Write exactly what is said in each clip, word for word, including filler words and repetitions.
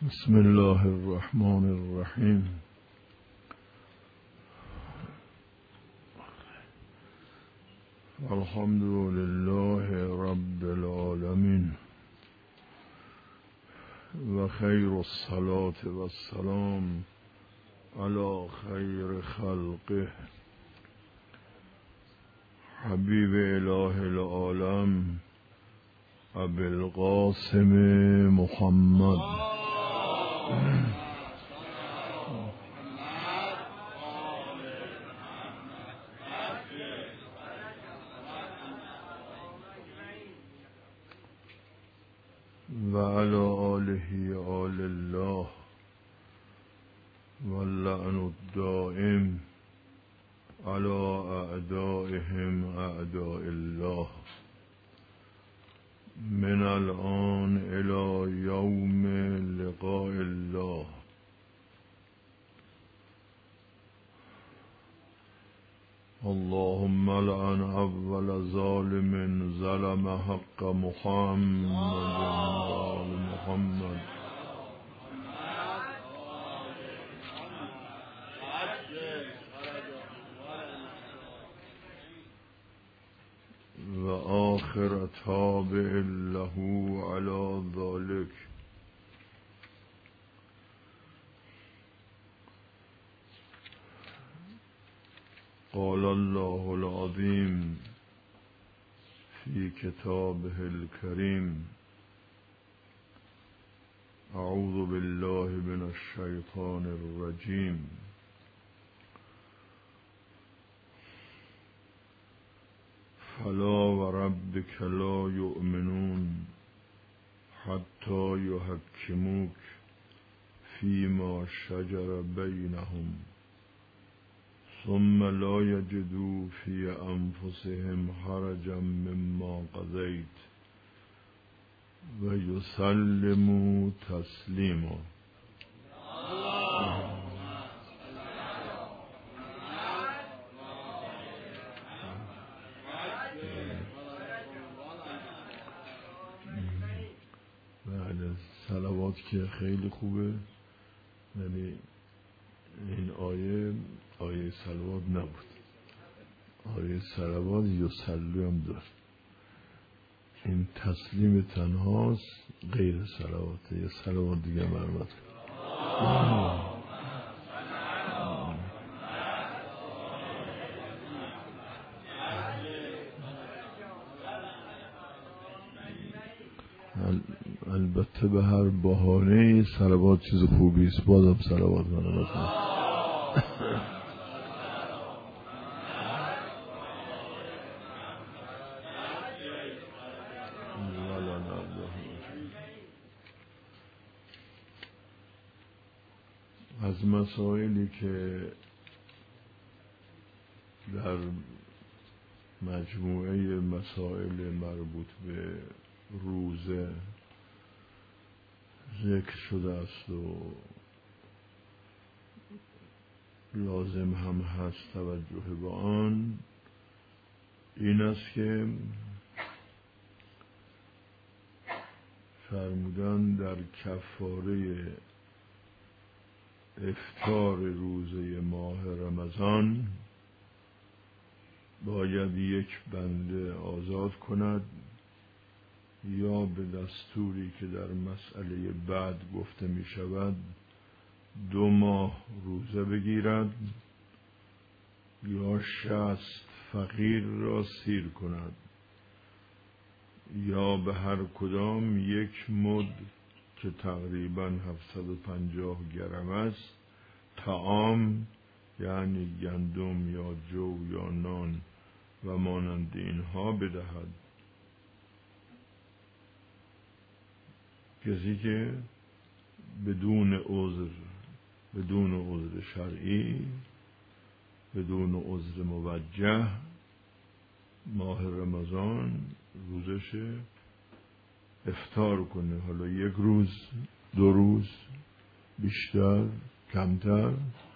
بسم الله الرحمن الرحیم. الحمد لله رب العالمین و خیر الصلاة و السلام علی خیر خلقه حبیب اله العالم ابی القاسم محمد و علی آله آل الله و اللعن الدائم علی اعدائهم اعداء الله من الآن الى یوم لقاء الله. اللهم لعن اول ظالم ظلم حق محمد وآل محمد و آخر تابع له على ذلك. قال الله العظيم في كتابه الكريم: أعوذ بالله من الشيطان الرجيم. فلا وربك لا يؤمنون حتى يحكموك فيما شجر بينهم ثم لا يجدوا في أنفسهم حرجا مما قضيت ويسلموا تسليما. بله، صلوات که خیلی خوبه، یعنی این آیه آیه صلوات نبود، آیه صلوات یصلی هم داشت. این تسلیم تنهاست، غیر صلواته. یه صلوات دیگه مرمت کن. البته به هر بهانه صلوات چیز خوبی است، بازم صلوات مرمت کن. از مسائلی که در مجموعه مسائل مربوط به روزه ذکر شده است و لازم هم هست توجه به آن، این است که فرمودن در کفاره افطار روزه ماه رمضان باید یک بنده آزاد کند یا به دستوری که در مسئله بعد گفته می شود دو ماه روزه بگیرد یا شصت فقیر را سیر کند یا به هر کدام یک مد که تقریباً هفتصد و پنجاه گرم است طعام، یعنی گندم یا جو یا نان و مانند اینها بدهد. کسی که بدون عذر بدون عذر شرعی بدون عذر موجه ماه رمضان روزش افطار کنه، حالا یک روز، دو روز، بیشتر، کمتر،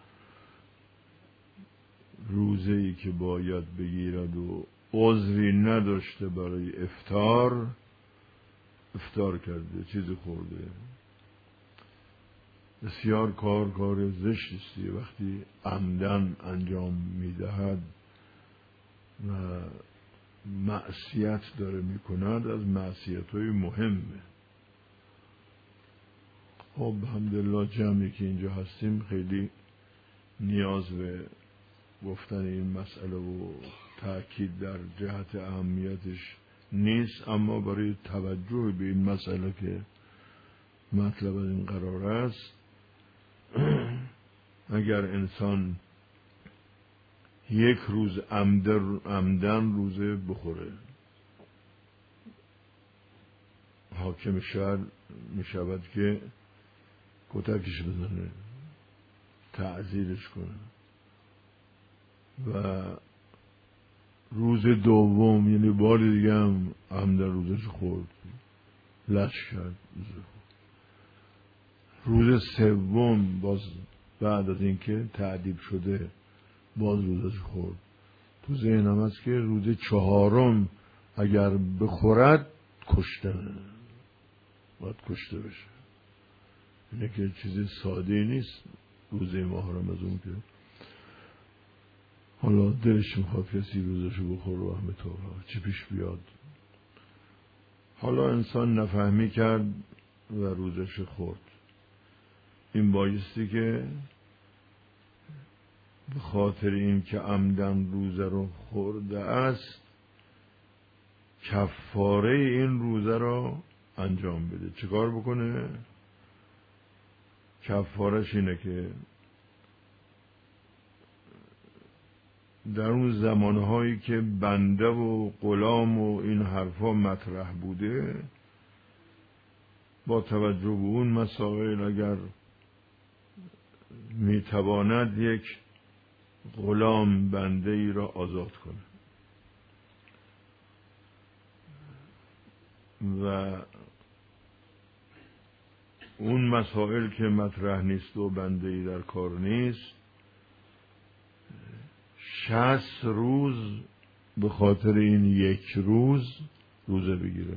روزه‌ای که باید بگیرد و عذری نداشته برای افطار افطار کرده، چیزی خورده. بسیار کار کار زشتی وقتی عمدن انجام میدهد و معصیت داره میکند، از معصیت‌های مهمه. خب الحمدلله جمعی که اینجا هستیم خیلی نیاز به گفتن این مسئله و تأکید در جهت اهمیتش نیست، اما برای توجه به این مسئله که مطلب از این قرار است، اگر انسان یک روز عمدن روزه بخوره، حاکم شهر می شود که کتکش بزنه، تعزیرش کنه و روز دوم یعنی بار دیگه هم عمدن روزش خورد، لش کرد، روز سوم باز بعد از اینکه تعدیب شده باز روزش خورد، تو ذهنم هست که روز چهارم اگر بخورد کشته باید کشته بشه. اینه که چیز ساده نیست روزه ماه رمضان که حالا دلش میخواد کسی روزشو بخور و همه طور چی پیش بیاد. حالا انسان نفهمی کرد و روزش خورد، این بایستی که به خاطر این که عمدن روزه رو خورده است کفاره این روزه رو انجام بده. چیکار بکنه؟ کفارش اینه که در اون زمانهایی که بنده و غلام و این حرفا مطرح بوده، با توجه به اون مسائل اگر میتواند یک غلام بنده ای را آزاد کنه و اون مسائل که مطرح نیست و بنده ای در کار نیست، شصت روز به خاطر این یک روز روزه بگیره.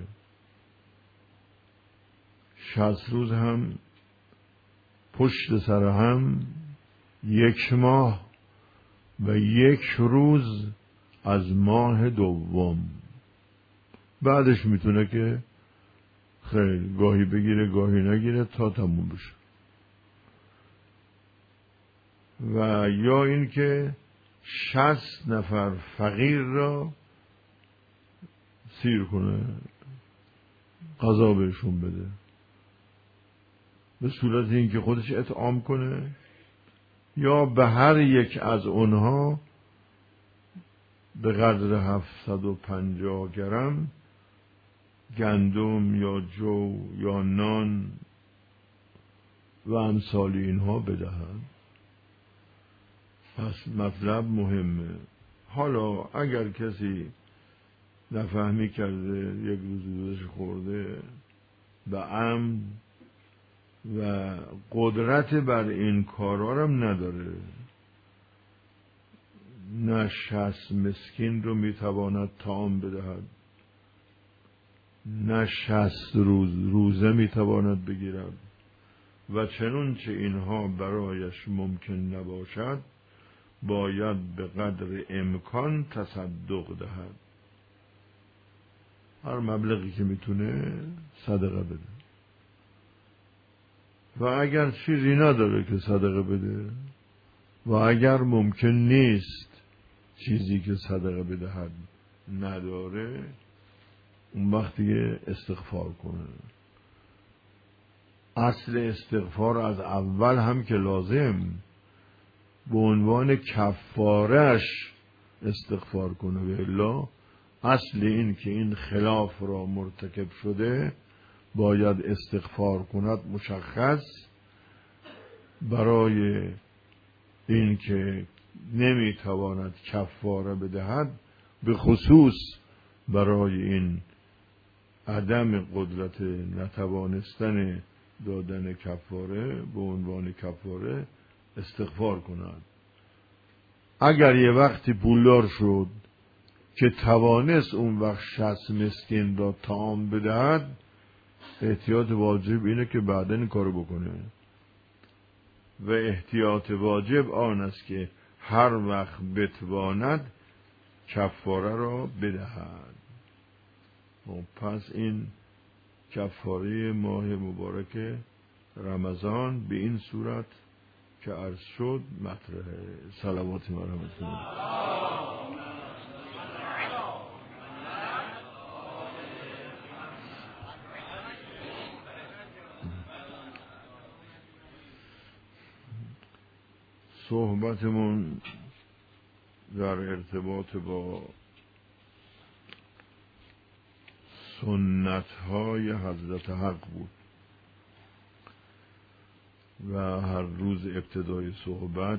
شصت روز هم پشت سر هم یک ماه و یک روز از ماه دوم. بعدش میتونه که خیلی گاهی بگیره گاهی نگیره تا تموم بشه. و یا این که شصت نفر فقیر را سیر کنه، غذا بهشون بده، به صورت این که خودش اطعام کنه یا به هر یک از اونها به قدر هفتصد و پنجاه گرم گندم یا جو یا نان و امثال اینها بدهند. پس مطلب مهمه. حالا اگر کسی نفهمی کرده یک روز روزش خورده به عمد و قدرت بر این کارا هم نداره، نه شصت مسکین رو میتواند طعام بدهد، نه شصت روز روزه میتواند بگیرد و چنون چه اینها برایش ممکن نباشد باید به قدر امکان تصدق دهد. هر مبلغی که میتونه صدقه بده و اگر چیزی نداره که صدقه بده و اگر ممکن نیست چیزی که صدقه بدهد نداره، اون وقتی استغفار کنه. اصل استغفار از اول هم که لازم به عنوان کفارش استغفار کنه، و الا اصل این که این خلاف را مرتکب شده باید استغفار کند مشخص، برای این که نمیتواند کفاره بدهد، به خصوص برای این عدم قدرت نتوانستن دادن کفاره به عنوان کفاره استغفار کند. اگر یه وقتی پولدار شد که توانست اون وقت شصت مسکین را طعام بدهد، احتیاط واجب اینه که بعداً این کارو بکنه. و احتیاط واجب آن است که هر وقت بتواند کفاره را بدهد. پس این کفاره ماه مبارک رمضان به این صورت که عرض شد مطرحه. صلوات و رحمت الله. صحبتمون در ارتباط با سنت های حضرت حق بود و هر روز ابتدای صحبت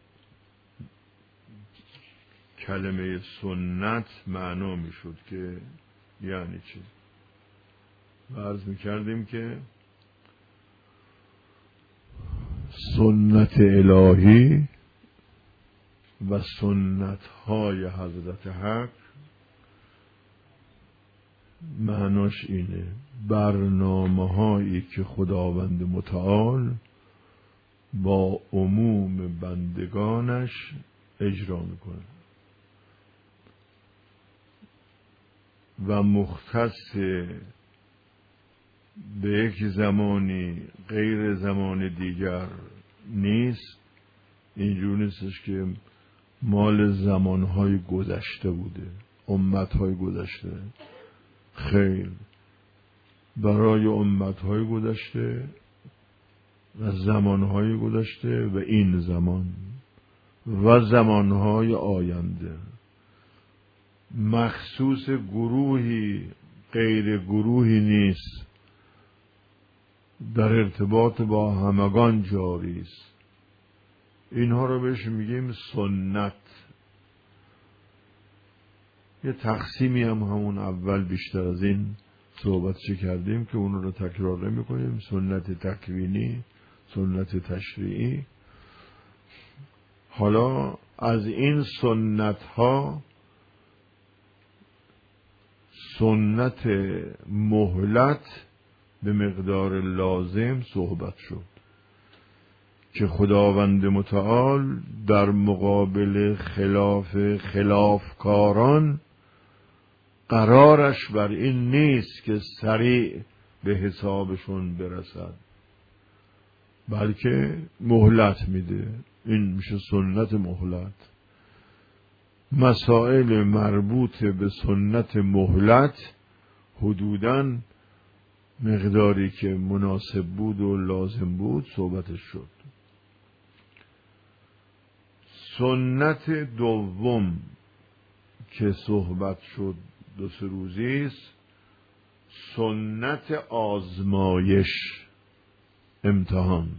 کلمه سنت معنا می شد که یعنی چی. و عرض می کردیم که سنت الهی و سنت های حضرت حق معناش اینه: برنامه هایی که خداوند متعال با عموم بندگانش اجرا میکنه و مختص به یک زمانی غیر زمان دیگر نیست. اینجور نیستش که مال زمانهای گذشته بوده، امتهای گذشته. خیر، برای امتهای گذشته و زمانهای گذشته و این زمان و زمانهای آینده، مخصوص گروهی غیر گروهی نیست، در ارتباط با همگان جاری است. اینها رو بهش میگیم سنت. یه تقسیمی هم همون اول بیشتر از این صحبت چه کردیم که اون رو تکرار نمی کنیم: سنت تکوینی، سنت تشریعی. حالا از این سنت ها سنت مهلت به مقدار لازم صحبت شد که خداوند متعال در مقابل خلاف خلافکاران قرارش بر این نیست که سریع به حسابشون برسد، بلکه مهلت میده. این میشه سنت مهلت. مسائل مربوط به سنت مهلت حدوداً مقداری که مناسب بود و لازم بود صحبتش شد. سنت دوم که صحبت شد دو سه روزی است، سنت آزمایش، امتحان،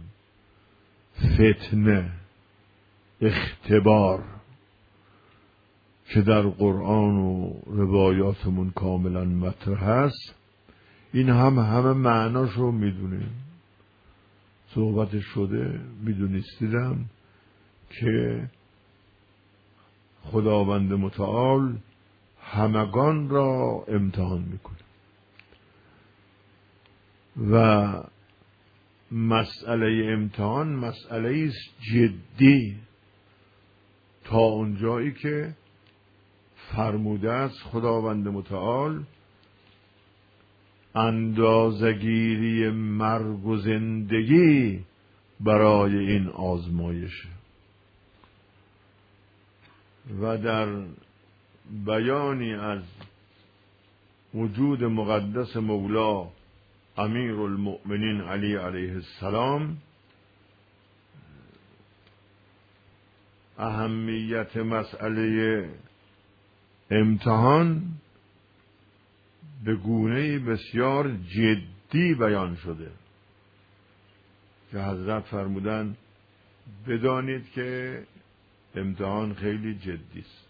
فتنه، اختبار که در قرآن و روایاتمون کاملا مطرح هست. این هم همه معناش رو میدونیم، صحبت شده، میدونستیدم که خداوند متعال همگان را امتحان میکنه و مسئله امتحان مسئله است جدی تا اونجایی که فرموده است خداوند متعال اندازه‌گیری مرگ و زندگی برای این آزمایشه. و در بیانی از وجود مقدس مولا امیر المؤمنین علی علیه السلام، اهمیت مسئله امتحان به گونه‌ای بسیار جدی بیان شده که حضرت فرمودن بدانید که امتحان خیلی جدی است.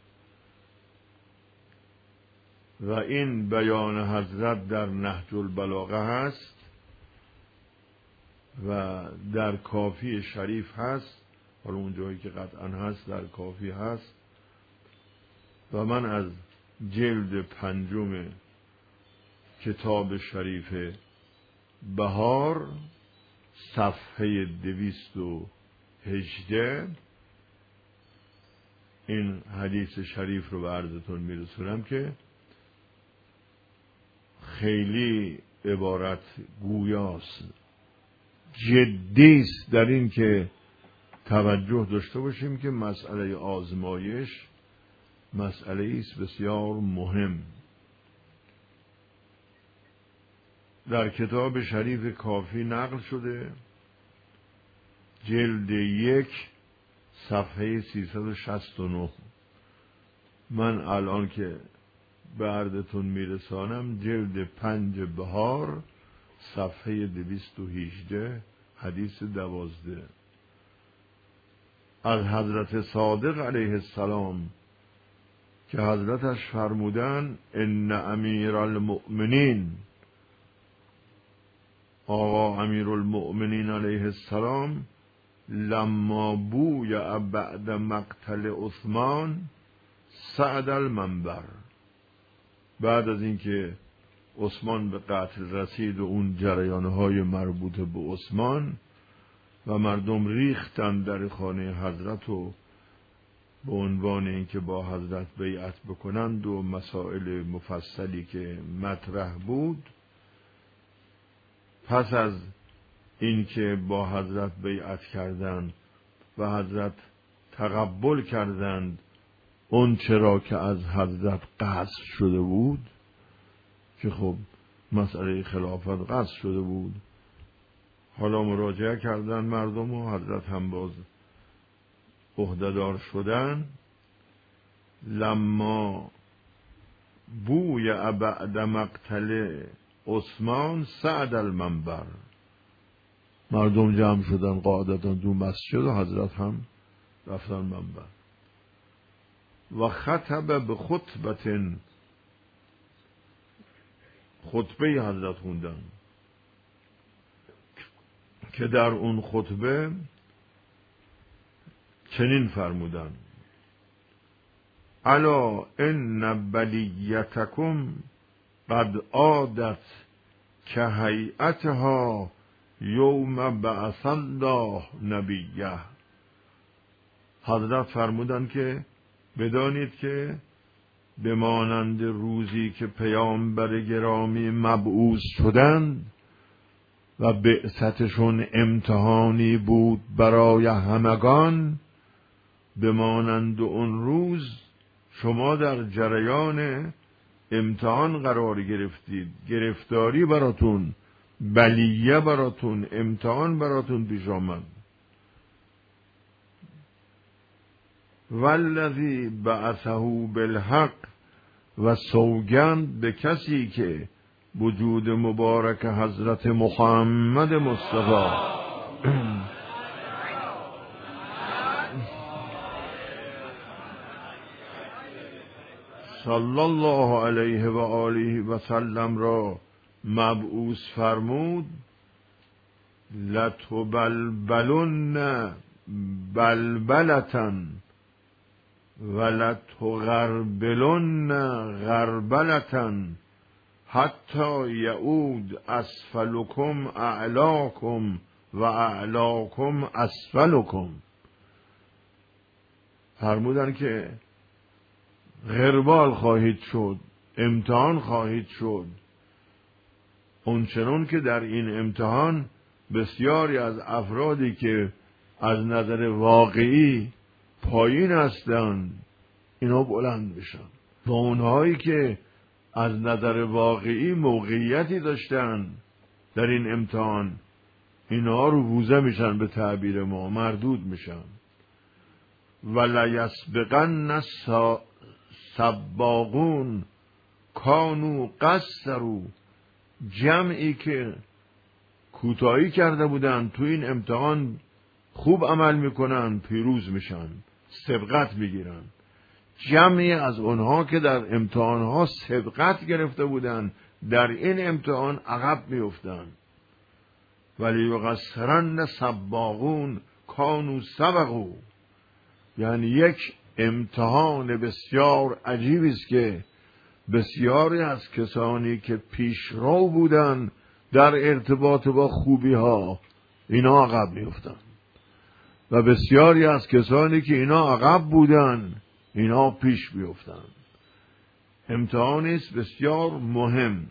و این بیان حضرت در نهج البلاغه هست و در کافی شریف هست. حالا اون جایی که قطعا هست در کافی هست. و من از جلد پنجم کتاب شریف بهار صفحه دویست و هجده این حدیث شریف رو به عرضتون میرسونم که خیلی عبارت گویاست، جدیست در این که توجه داشته باشیم که مسئله آزمایش مسئله است بسیار مهم. در کتاب شریف کافی نقل شده، جلد یک صفحه سیصد و شصت و نه. من الان که به عرضتون میرسانم جلد پنج بهار صفحه دویست و هجده حدیث دوازده از حضرت صادق علیه السلام که حضرتش فرمودن ان امیر المؤمنین، آقا امیر المؤمنین علیه السلام لما بویع بعد مقتل عثمان صعد المنبر، بعد از اینکه عثمان به قتل رسید و اون جریانهای مربوط به عثمان و مردم ریختن در خانه حضرت و به عنوان اینکه با حضرت بیعت بکنند و مسائل مفصلی که مطرح بود، پس از اینکه با حضرت بیعت کردند و حضرت تقبل کردند اون چرا که از حضرت قصد شده بود، که خب مسئله خلافت قصد شده بود، حالا مراجعه کردن مردم و حضرت هم باز عهده‌دار شدن. لما بویع بعد مقتل عثمان صعد المنبر، مردم جمع شدن قاعدتا دو مسجد و حضرت هم رفتن منبر و خطب به خطبت، خطبه حضرت خوندن که در اون خطبه چنین فرمودن: الا ان بلیتکم قد عادت که هیئتها یوم بعث الله نبیه. حضرت فرمودن که بدانید که بمانند روزی که پیامبر گرامی مبعوث شدند و بعثتشون امتحانی بود برای همگان، بمانند اون روز شما در جریان امتحان قرار گرفتید، گرفتاری براتون، بلیه براتون، امتحان براتون پیش آمد. والذی بعثه بالحق، و سوگند به کسی که وجود مبارک حضرت محمد مصطفی صلی الله علیه و آله و سلم را مبعوث فرمود: لتبلبلن بلبلتن ولتغربلن غربلتن حتی یعود اسفلکم اعلاکم و اعلاکم اسفلکم. فرمودن که غربال خواهید شد، امتحان خواهید شد، اونچنان که در این امتحان بسیاری از افرادی که از نظر واقعی پایین هستند اینا بلند بشن و اونهایی که از نظر واقعی موقعیتی داشتن در این امتحان اینا رو بوزه میشن، به تعبیر ما مردود میشن. ولا یسبقن سباقون کانوا قصروا، جمعی که کوتاهی کرده بودن تو این امتحان خوب عمل میکنن، پیروز میشن، سبقت میگیرن. جمعی از اونها که در امتحانها سبقت گرفته بودن در این امتحان عقب میافتن. ولی یقصرن سباقون کانوا سبقوا، یعنی یک امتحان بسیار عجیبی است که بسیاری از کسانی که پیشرو بودن در ارتباط با خوبی ها، اینا عقب میافتن و بسیاری از کسانی که اینا عقب بودن اینا پیش بیفتن. امتحانی است بسیار مهم.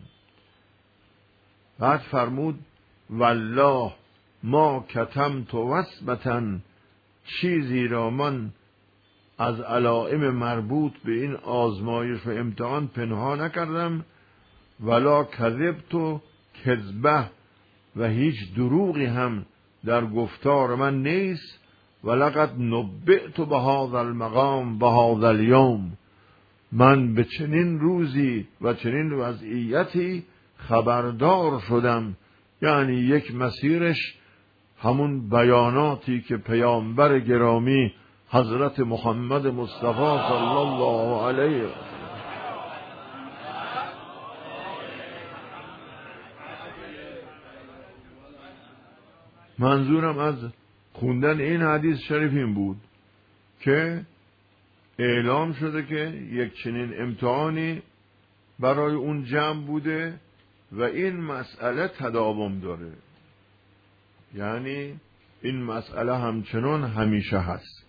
بعد فرمود والله ما کتمت وصمة، چیزی را من از علائم مربوط به این آزمایش و امتحان پنهان نکردم، ولا کذبت کذبه، و هیچ دروغی هم در گفتار من نیست. ولقد نبئت بهذا المقام بهذا اليوم، من به چنین روزی و چنین وضعیتی خبردار شدم. یعنی یک مسیرش همون بیاناتی که پیامبر گرامی حضرت محمد مصطفی صلی الله علیه منظورم از خوندن این حدیث شریف این بود که اعلام شده که یک چنین امتحانی برای اون جمع بوده و این مسئله تداوم داره. یعنی این مسئله همچنان همیشه هست.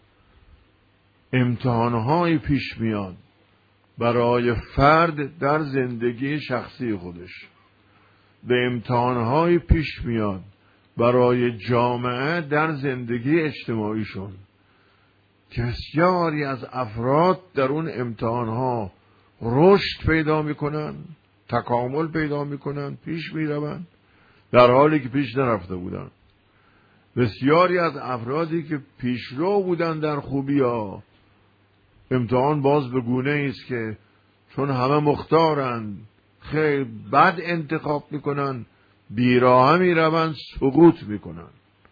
امتحانهای پیش میاد برای فرد در زندگی شخصی خودش، به امتحانهای پیش میاد برای جامعه در زندگی اجتماعیشون. بسیاری از افراد در اون امتحانها رشد پیدا میکنن، تکامل پیدا میکنن، پیش میرون در حالی که پیش نرفته بودن. بسیاری از افرادی که پیشرو بودن در خوبی ها، امتحان باز به گونه ایست که چون همه مختارند خیلی بد انتخاب میکنن، بیراهه میروند، سقوط میکنن.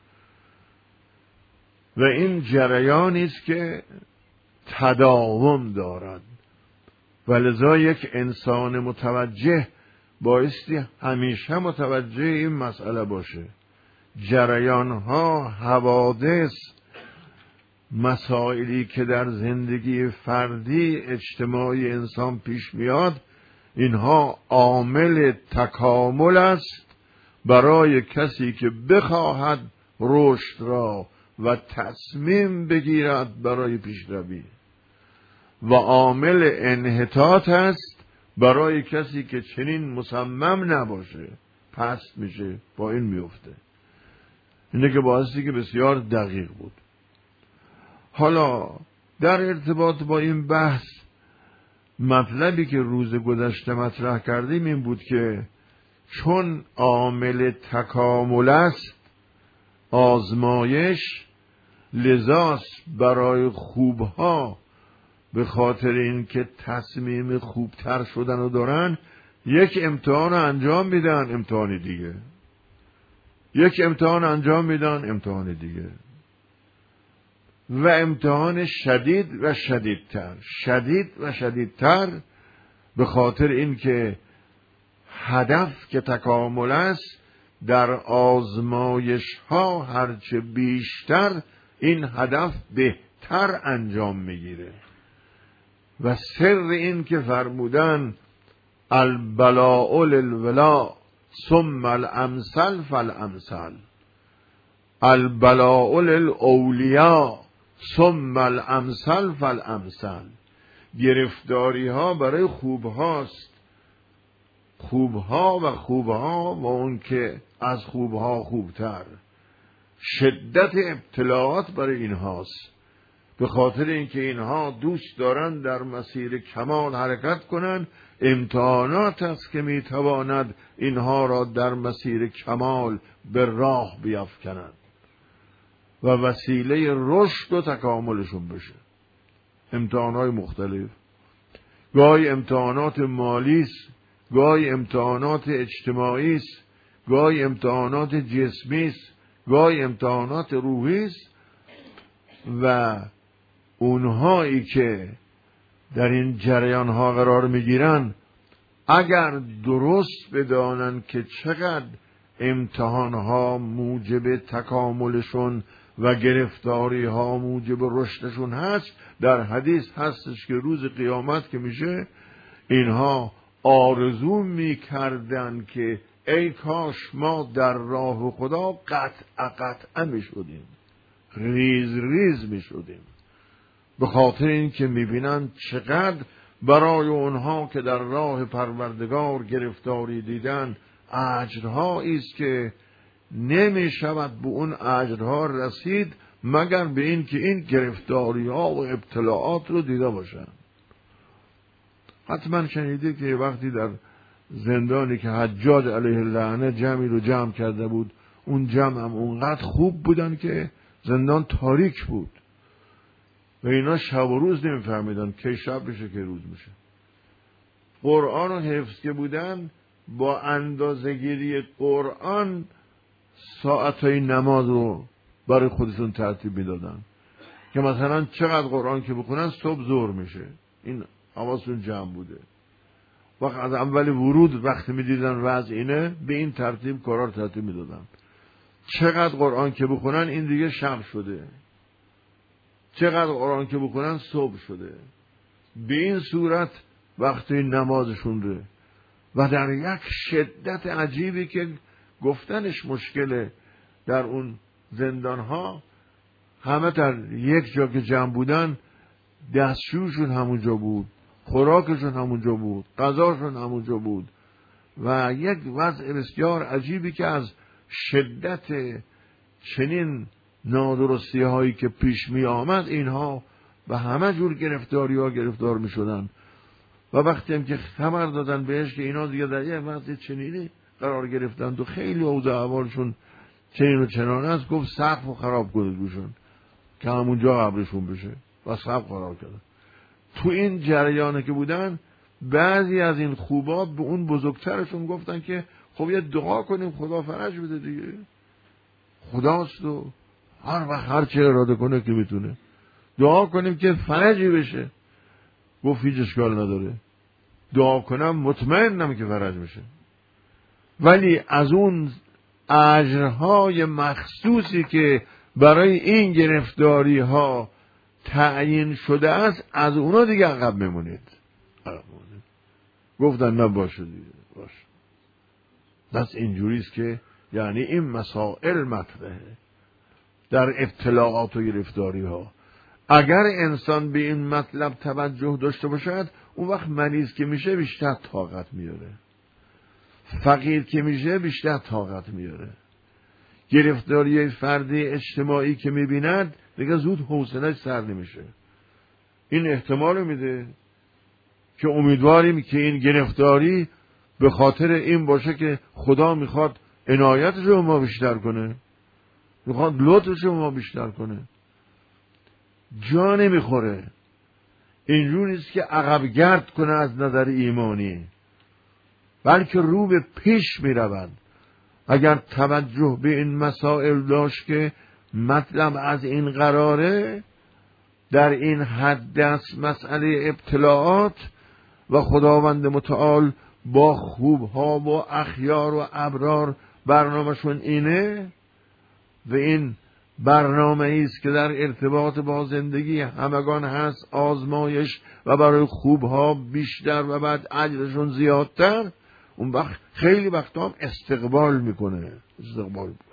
و این جریانی است که تداوم دارد و لذا یک انسان متوجه بایستی همیشه متوجه این مسئله باشه. جریان ها، حوادث، مسائلی که در زندگی فردی اجتماعی انسان پیش میاد، اینها عامل تکامل است برای کسی که بخواهد رشد را و تصمیم بگیرد برای پیشروی، و عامل انحطاط است برای کسی که چنین مصمم نباشه، پست میشه، با این میفته. اینه که باعثی که بسیار دقیق بود. حالا در ارتباط با این بحث مطلبی که روز گذشته مطرح کردیم این بود که چون عامل تکامل است آزمایش، لذاست برای خوبها به خاطر این که تصمیم خوبتر شدن رو دارن یک امتحان انجام میدن، امتحان دیگه، یک امتحان انجام میدن، امتحان دیگه، و امتحان شدید و شدیدتر، شدید و شدیدتر، به خاطر این که هدف که تکامل است، در آزمایش ها هرچه بیشتر این هدف بهتر انجام میگیره. و سر این که فرمودن البلاء للولا ثم الامثل فالامثل، البلاء للاولیاء ثم الامثل فالامثل، گرفتاری ها برای خوب هاست، خوبها و خوبها و اون که از خوبها خوبتر، شدت ابتلاعات برای اینهاست، به خاطر اینکه اینها دوست دارن در مسیر کمال حرکت کنن. امتحانات است که میتواند اینها را در مسیر کمال به راه بیافکنند و وسیله رشد و تکاملشون بشه. امتحانات مختلف، گاهی امتحانات مالی است، گاهی امتحانات اجتماعی است، گاهی امتحانات جسمی است، گاهی امتحانات روحی است. و اونهایی که در این جریان ها قرار میگیرن اگر درست بدانن که چقدر امتحان ها موجب تکاملشون و گرفتاری ها موجب رشدشون هست، در حدیث هستش که روز قیامت که میشه اینها آرزو میکردن که ای کاش ما در راه خدا قطع قطع می شدیم، ریز ریز می شدیم، به خاطر این که می بینن چقدر برای اونها که در راه پروردگار گرفتاری دیدن اجرهایی است که نمی شود به اون اجرها رسید مگر به این که این گرفتاری ها و ابتلاعات رو دیده باشن. حتما شنیده که وقتی در زندانی که حجاج علیه اللعنه جمعی رو جمع کرده بود، اون جمع هم اونقدر خوب بودن که زندان تاریک بود و اینا شب و روز نمیفهمیدن که شب بشه که روز میشه. قرآن رو حفظ که بودن، با اندازه‌گیری قرآن ساعتهای نماز رو برای خودشون ترتیب میدادن که مثلا چقدر قرآن که بخونن صبح ظهر میشه. این حواسشون جمع بوده. وقت از اول ورود وقتی میدیدن وضع اینه، به این ترتیب کارا ترتیب میدادن. چقدر قرآن که بخونن این دیگه شب شده، چقدر قرآن که بخونن صبح شده. به این صورت وقتی نمازشون ره و در یک شدت عجیبی که گفتنش مشکله، در اون زندان ها همه در یک جا که جمع بودن، دستشویشون همونجا بود، خوراکشون همونجا بود، غذاشون همونجا بود و یک وضع بسیار عجیبی که از شدت چنین نادرستی هایی که پیش می آمد اینها و همه جور گرفتاری ها گرفتار می شدن. و وقتی هم که خبر دادن بهش که اینا دیگه در یک وضع چنینی قرار گرفتند و خیلی اوضاع احوالشون چنین و چنان است، گفت سقف رو خراب کنید روشون که همونجا قبرشون بشه و سقف خراب کردن. تو این جریانه که بودن، بعضی از این خوبا به اون بزرگترشون گفتن که خب یه دعا کنیم خدا فرج بده دیگه، خداست و هر وقت هر چه اراده کنه که میتونه، دعا کنیم که فرجی بشه. گفت هیچ اشکال نداره، دعا کنم مطمئنم که فرج میشه، ولی از اون اجرهای مخصوصی که برای این گرفتاری ها تعیین شده است، از اونا دیگه عقب میمونید. گفتن نه باشه دیگه، باشه. بس اینجوریست که یعنی این مسائل مطرحه در ابتلاعات و گرفتاری ها. اگر انسان به این مطلب توجه داشته باشد، اون وقت مریض که میشه بیشتر طاقت میاره، فقیر که میشه بیشتر طاقت میاره. گرفتاری فردی اجتماعی که میبیند دیگه زود حوصله‌اش سر نمیشه. این احتمال میده که امیدواریم که این گرفتاری به خاطر این باشه که خدا میخواد عنایتش رو ما بیشتر کنه، میخواد لطفش رو ما بیشتر کنه. جا نمیخوره. اینجور نیست که عقب گرد کنه از نظر ایمانی، بلکه رو به پیش میروند. اگر توجه به این مسائل داشت که مطلب از این قراره، در این حد است مسئله ابتلاعات و خداوند متعال با خوبها و اخیار و ابرار برنامهشون اینه و این برنامه ایست که در ارتباط با زندگی همگان هست، آزمایش و برای خوبها بیشتر و بعد اجرشون زیادتر. اون وقت خیلی وقتا هم استقبال میکنه استقبال میکنه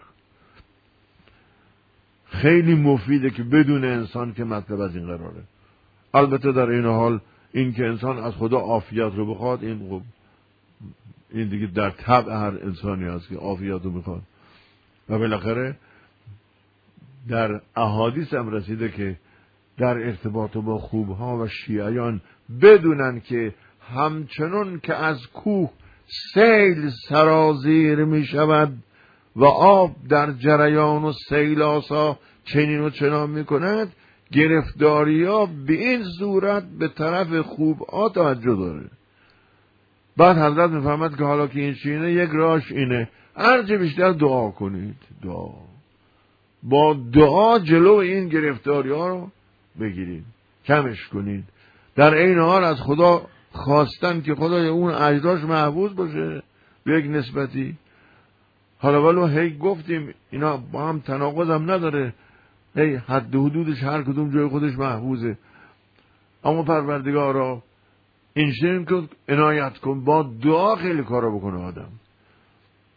خیلی مفیده که بدون انسان که مطلب از این قراره. البته در این حال این که انسان از خدا عافیت رو بخواد، این خب این دیگه در طبع هر انسانی هست که عافیت رو بخواد. و بالاخره در احادیث هم رسیده که در ارتباط با خوبها و شیعیان بدونن که همچنان که از کوه سیل سرازیر می شود و آب در جریان و سیل آسا چنین و چنان می کند، گرفتاری ها به این صورت به طرف خوبها توجه داره. بعد حضرت می فهمد که حالا که این چینه، یک راهش اینه هرچه بیشتر دعا کنید، دعا با دعا جلو این گرفتاری ها رو بگیرید، کمش کنید. در این حال از خدا خواستن که خدای اون اجراش محفوظ باشه به یک نسبتی. حالا ولو هی گفتیم اینا با هم تناقض هم نداره، هی حد و حدودش هر کدوم جای خودش محفوظه، اما پروردگارا این شیم که عنایت کن با دعا خیلی کارا بکنه آدم.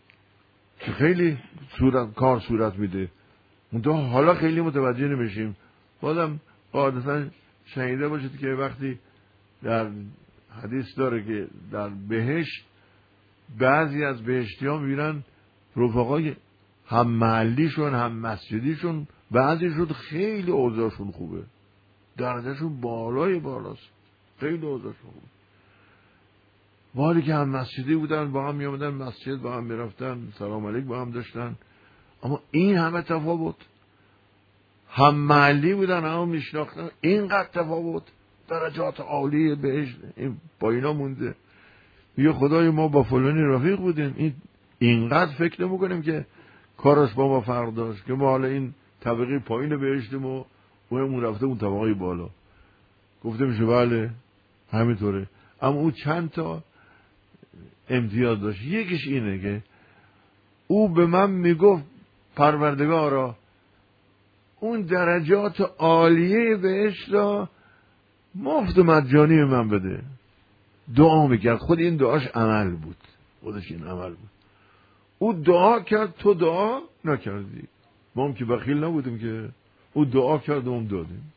که خیلی صورت کار صورت میده. منتها حالا خیلی متوجه نمیشیم. بازم قاعدتا شنیده باشید که وقتی در حدیث داره که در بهشت بعضی از بهشتی ها میرن رفقای هم محلیشون هم مسجدیشون، بعضیشون خیلی اوضاعشون خوبه، درجهشون بالای بالاست، خیلی اوضاعشون خوبه. ولی که هم مسجدی بودن، با هم میامدن مسجد، با هم میرفتن، سلام علیک با هم داشتن، اما این همه تفاوت. هم محلی بودن، هم میشناختن، اینقدر تفاوت، درجات عالی بهشت این با اینا مونده. میگه خدای ما با فلانی رفیق بودیم، این اینقدر فکر نمی‌کنیم که کارش با ما فرق داشت که ما حالا این طبقه پایین بهشتیم و اون رفته اون طبقه بالا. گفته میشه بله همینطوره. اما اون چند تا امتیاز داشت. یکیش اینه که او به من میگفت پروردگارا اون درجات عالیه بهشت را مفت و مجانی من بده. دعا میکرد. خود این دعاش عمل بود، خودش این عمل بود. او دعا کرد، تو دعا نکردی. ما هم که بخیل نبودیم که، او دعا کرد و هم دادیم.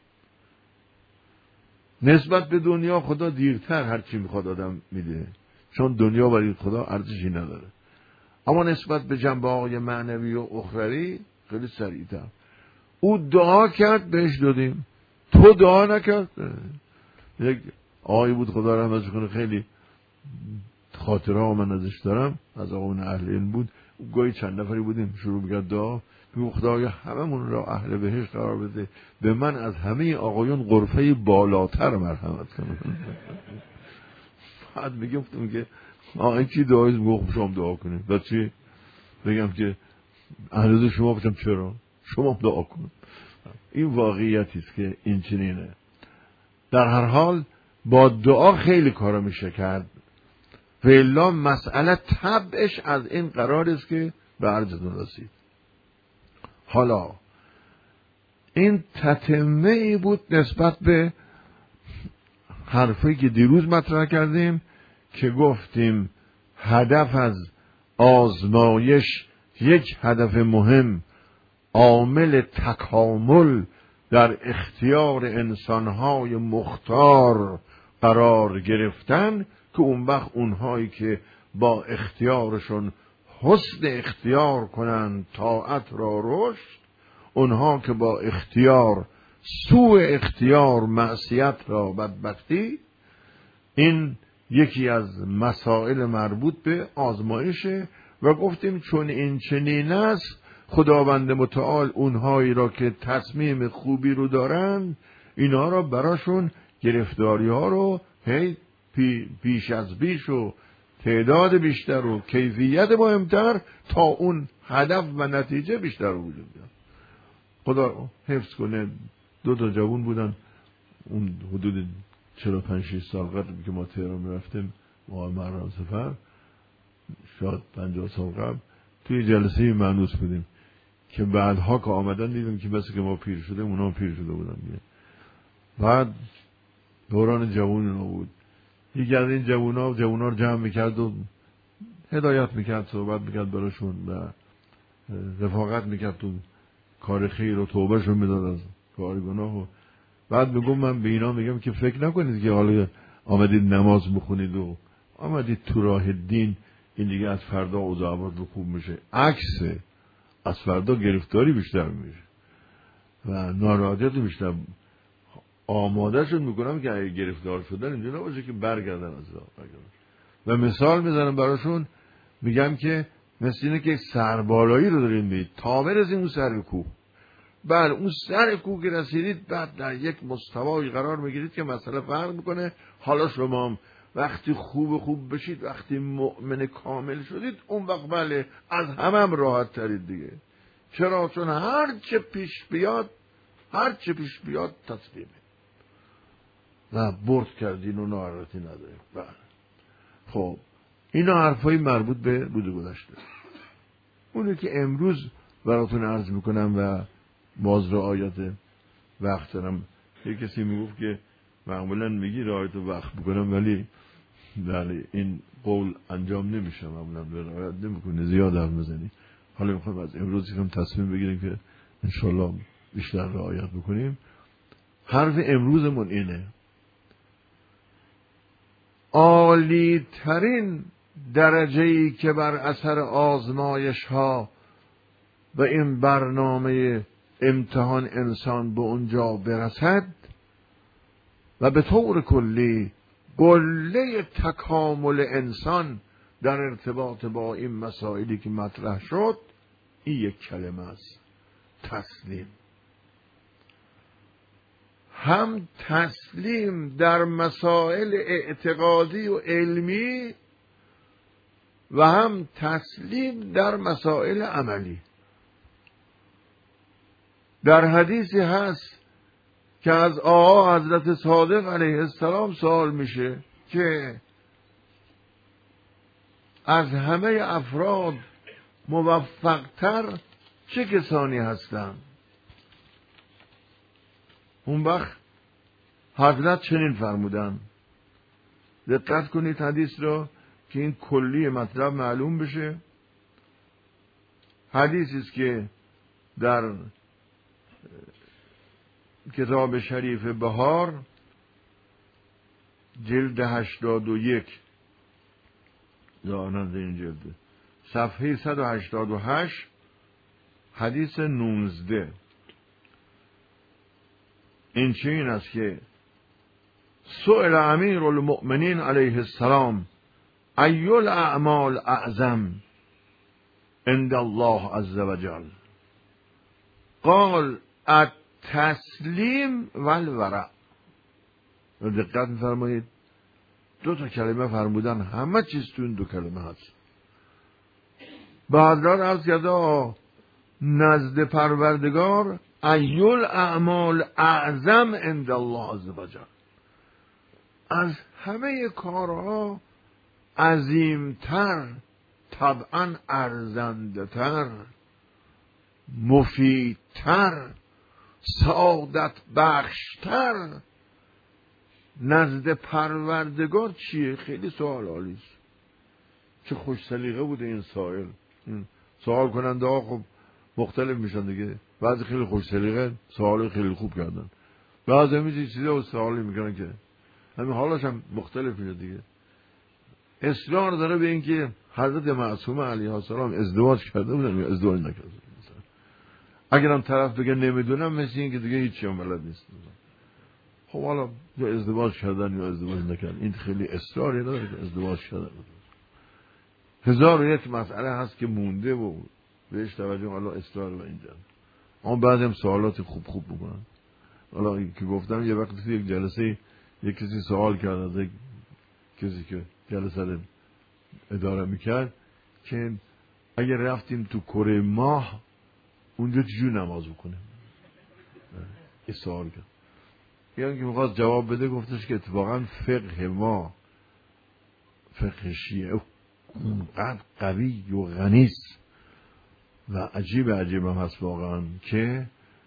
نسبت به دنیا خدا دیرتر هر چی میخواد آدم میده، چون دنیا برای خدا ارزشی نداره. اما نسبت به جنبه‌های معنوی و اخروی خیلی سریعتر. او دعا کرد بهش دادیم، تو دعا نکرد. یک آقایی بود خدا رحمتش کنه، خیلی خاطره ها من ازش دارم، از آقایون اهل علم بود. گاهی چند نفری بودیم شروع می‌کرد دعا، میگه خدایا هممون را اهل بهشت قرار بده، به من از همه آقایون غرفه بالاتر مرحمت کنه. بعد میگفتم که آقا این چی دعایی؟ میگه شما دعا کنید. بعد چی بگم که اهل شما باشم؟ چرا شما دعا کن. این واقعیتی است که این چنینه. در هر حال با دعا خیلی کارا میشه کرد. فعلا مسئله طبعش از این قرار است که به عرضتون رسید. حالا این تتمه ای بود نسبت به حرفی که دیروز مطرح کردیم که گفتیم هدف از آزمایش، یک هدف مهم، عامل تکامل در اختیار انسانهای مختار قرار گرفتن، که اون وقت اونهایی که با اختیارشون حسن اختیار کنند طاعت را رشد، اونها که با اختیار سوء اختیار معصیت را بدبختی. این یکی از مسائل مربوط به آزمایشه و گفتیم چون این چنین است خداوند متعال اونهایی را که تصمیم خوبی رو دارن اینا را براشون گرفتاری ها رو هی پی پیش از بیش و تعداد بیشتر و کیفیت مهمتر تا اون هدف و نتیجه بیشتر رو وجود بیاد. خدا حفظ کنه. دو تا جوان بودن اون حدود چهل و پنج شصت سال قبل که ما تهران میرفتیم، ما مران سفر شاید پنجاه سال قبل توی جلسه مانوس بودیم که بعدها که آمدن دیدیم که بس که ما پیر شده اونا پیر شده بودن دیگه. بعد دوران جوان اونا بود. یکی از این جوونا جوونا رو جمع میکرد و هدایت میکرد، صحبت میکرد براشون و رفاقت میکرد تو کار خیر و توبه شون میداد از کار گناه. و بعد میگم من به اینا میگم که فکر نکنید که حالا آمدید نماز بخونید و آمدید تو راه دین این دیگه از فردا اوضاع رو خوب میشه. عکسه، از فردا گرفتاری بیشتر میشه و ناراحتیت بیشتر. آماده شد میکنم که اگه گرفتار شدن اینجا نباشه که برگردن از راه. و مثال میزنم براشون، میگم که مثل اینه که سربالایی رو دارین میید تا برسید اون سر کوه. بله اون سر کوه که رسیدید بعد در یک مستوایی قرار میگیرید که مسئله فرق میکنه. حالا شما هم وقتی خوب خوب بشید، وقتی مؤمن کامل شدید، اون وقت بله از همه هم راحت ترید دیگه. چرا؟ چون هر چه پیش بیاد هر چه پیش بیاد تسلیمه و برد کردین و ناراحتی نداریم. بله خب اینا حرفای مربوط به روز گذشته. اونی که امروز براتون عرض میکنم و باز رعایت وقت دارم. یک کسی میگفت که معمولا میگی رعایت وقت بکنم ولی در این قول انجام نمیشه، معمولا رعایت نمیکنه، زیاد حرف میزنی. حالا میخوایم از امروز هم تصمیم بگیریم که انشالله بیشتر رعایت بکنیم. حرف امروزمون اینه: عالی ترین درجه‌ای که بر اثر آزمایش ها و این برنامه امتحان انسان به اونجا برسد و به طور کلی قله تکامل انسان در ارتباط با این مسائلی که مطرح شد، این یک کلمه است: تسلیم. هم تسلیم در مسائل اعتقادی و علمی و هم تسلیم در مسائل عملی. در حدیثی هست که از آقا حضرت صادق علیه السلام سوال میشه که از همه افراد موفقتر چه کسانی هستند؟ اون وقت حضرت چنین فرمودن، دقت کنید حدیث رو که این کلی مطلب معلوم بشه. حدیثی است که در کتاب شریف بهار جلد هشتاد و یک دارند، این جلد صفحه صد و هشتاد و هشت حدیث نوزده، این چنین است که سئل امیر المؤمنین علیه السلام ای الاعمال اعظم عند الله عز وجل، قال التسلیم والورع. دقت می‌فرمایید، دو تا کلمه فرمودن، همه چیز تو این دو کلمه هست. بعد را عرض کرده نزد پروردگار ای الاعمال اعظم عند الله عز وجل، از همه کارها عظیمتر، طبعا ارزنده‌تر، مفیدتر، سعادت بخشتر نزد پروردگار چیه؟ خیلی سوال عالیست. چه خوش سلیقه بوده این سائل. سوال کننده ها خب مختلف میشن دیگه، بعضی خیلی خوش سلیقه سوال خیلی خوب کردن، بعضی همیشه چیزا سوالی میکنن که همین حالش هم مختلف میشه دیگه. اصرار داره به این که حضرت معصومه علیه السلام ازدواج کرده بودن یا ازدواج نکرده. اگر هم طرف بگه نمیدونم، مثل این که دیگه هیچی هم بلد نیست. خب حالا یا ازدواج کردن یا ازدواج نکردن، این خیلی اصراری نداره که ازدواج کردن. هزار و یک مسئله هست که مونده و بهش توجه، حالا اصرار و اینجا. اما بعد هم سوالات خوب خوب بکنن. حالا که گفتم یه وقت توی یک جلسه یک کسی سوال کرد از یک کسی که جلسه رو اداره میکرد که اگر رفتیم تو کره ماه اونجا چجور نماز بکنیم؟ یه سوال کرد. یعنی که میخواست جواب بده، گفتش که اتفاقا فقه ما، فقه شیعه اونقدر قوی و غنیست و عجیب عجیب هم هست واقعا که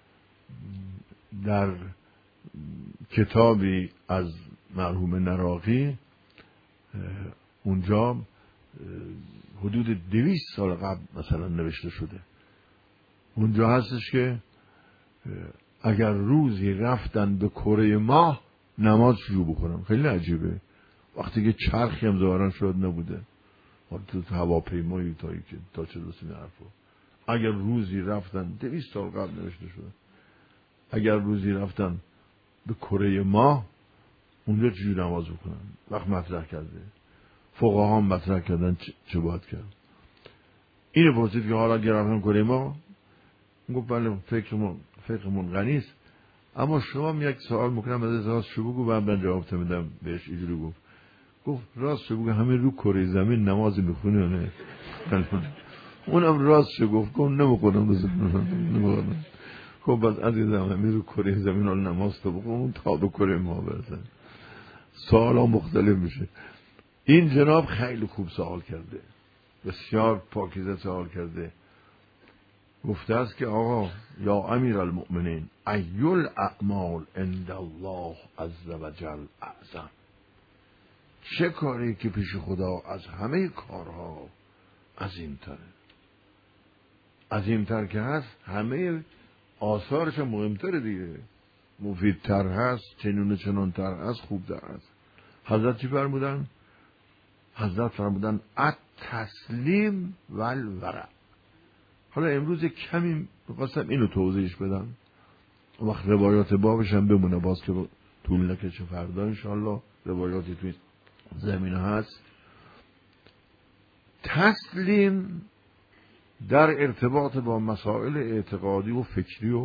در کتابی از مرحوم نراقی اونجا حدود دویست سال قبل مثلا نوشته شده، اونجا هستش که اگر روزی رفتن به کره ماه نماز شروع بکنم. خیلی عجیبه وقتی که چرخی هم ظاهرا شد نبوده، تو هواپیمایی تایی که تا چه رسیم حرفو، اگر روزی رفتن دویست سال قبل نوشته شده، اگر روزی رفتن به کره ماه اونجا چجوری نماز بکنن؟ وقت مطرح کرده فقها هم مطرح کردن چه باید کرد. اینو پرسید که حالا اگر رفتن کره ماه، گفت بله فکرمون فکرمون غنیست، اما شما یک سوال میکنم از راست شو بگو بعد من جواب میدم بهش. اینجوری گفت گفت راست شو بگو همین رو کره زمین نماز میخونی یا نه؟ اونم راست شو گفت گفت نمیخونم نمیخونم. خب بس عزیزم همین رو کره زمین رو نماز تو بخون، اون تا به کره ما برسن. سوال ها مختلف میشه. این جناب خیلی خوب سوال کرده، بسیار پاکیزه سوال کرده. گفته است که آقا یا امیر المؤمنین ای الاعمال عند الله عز وجل اعظم، چه کاری که پیش خدا از همه کارها عظیم تره؟ عظیمتر که هست همه آثارش مهمتره دیگه، مفیدتر هست، چنون و چنانتر هست، خوبتر هست. حضرت چی فرمودن؟ حضرت فرمودن التسلیم والورع. حالا امروز کمی بخواستم اینو توضیحش بدم، وقت روایات بابش هم بمونه، باز که طول نکشه فردا انشاءالله روایاتی توی زمینه هست. تسلیم در ارتباط با مسائل اعتقادی و فکری و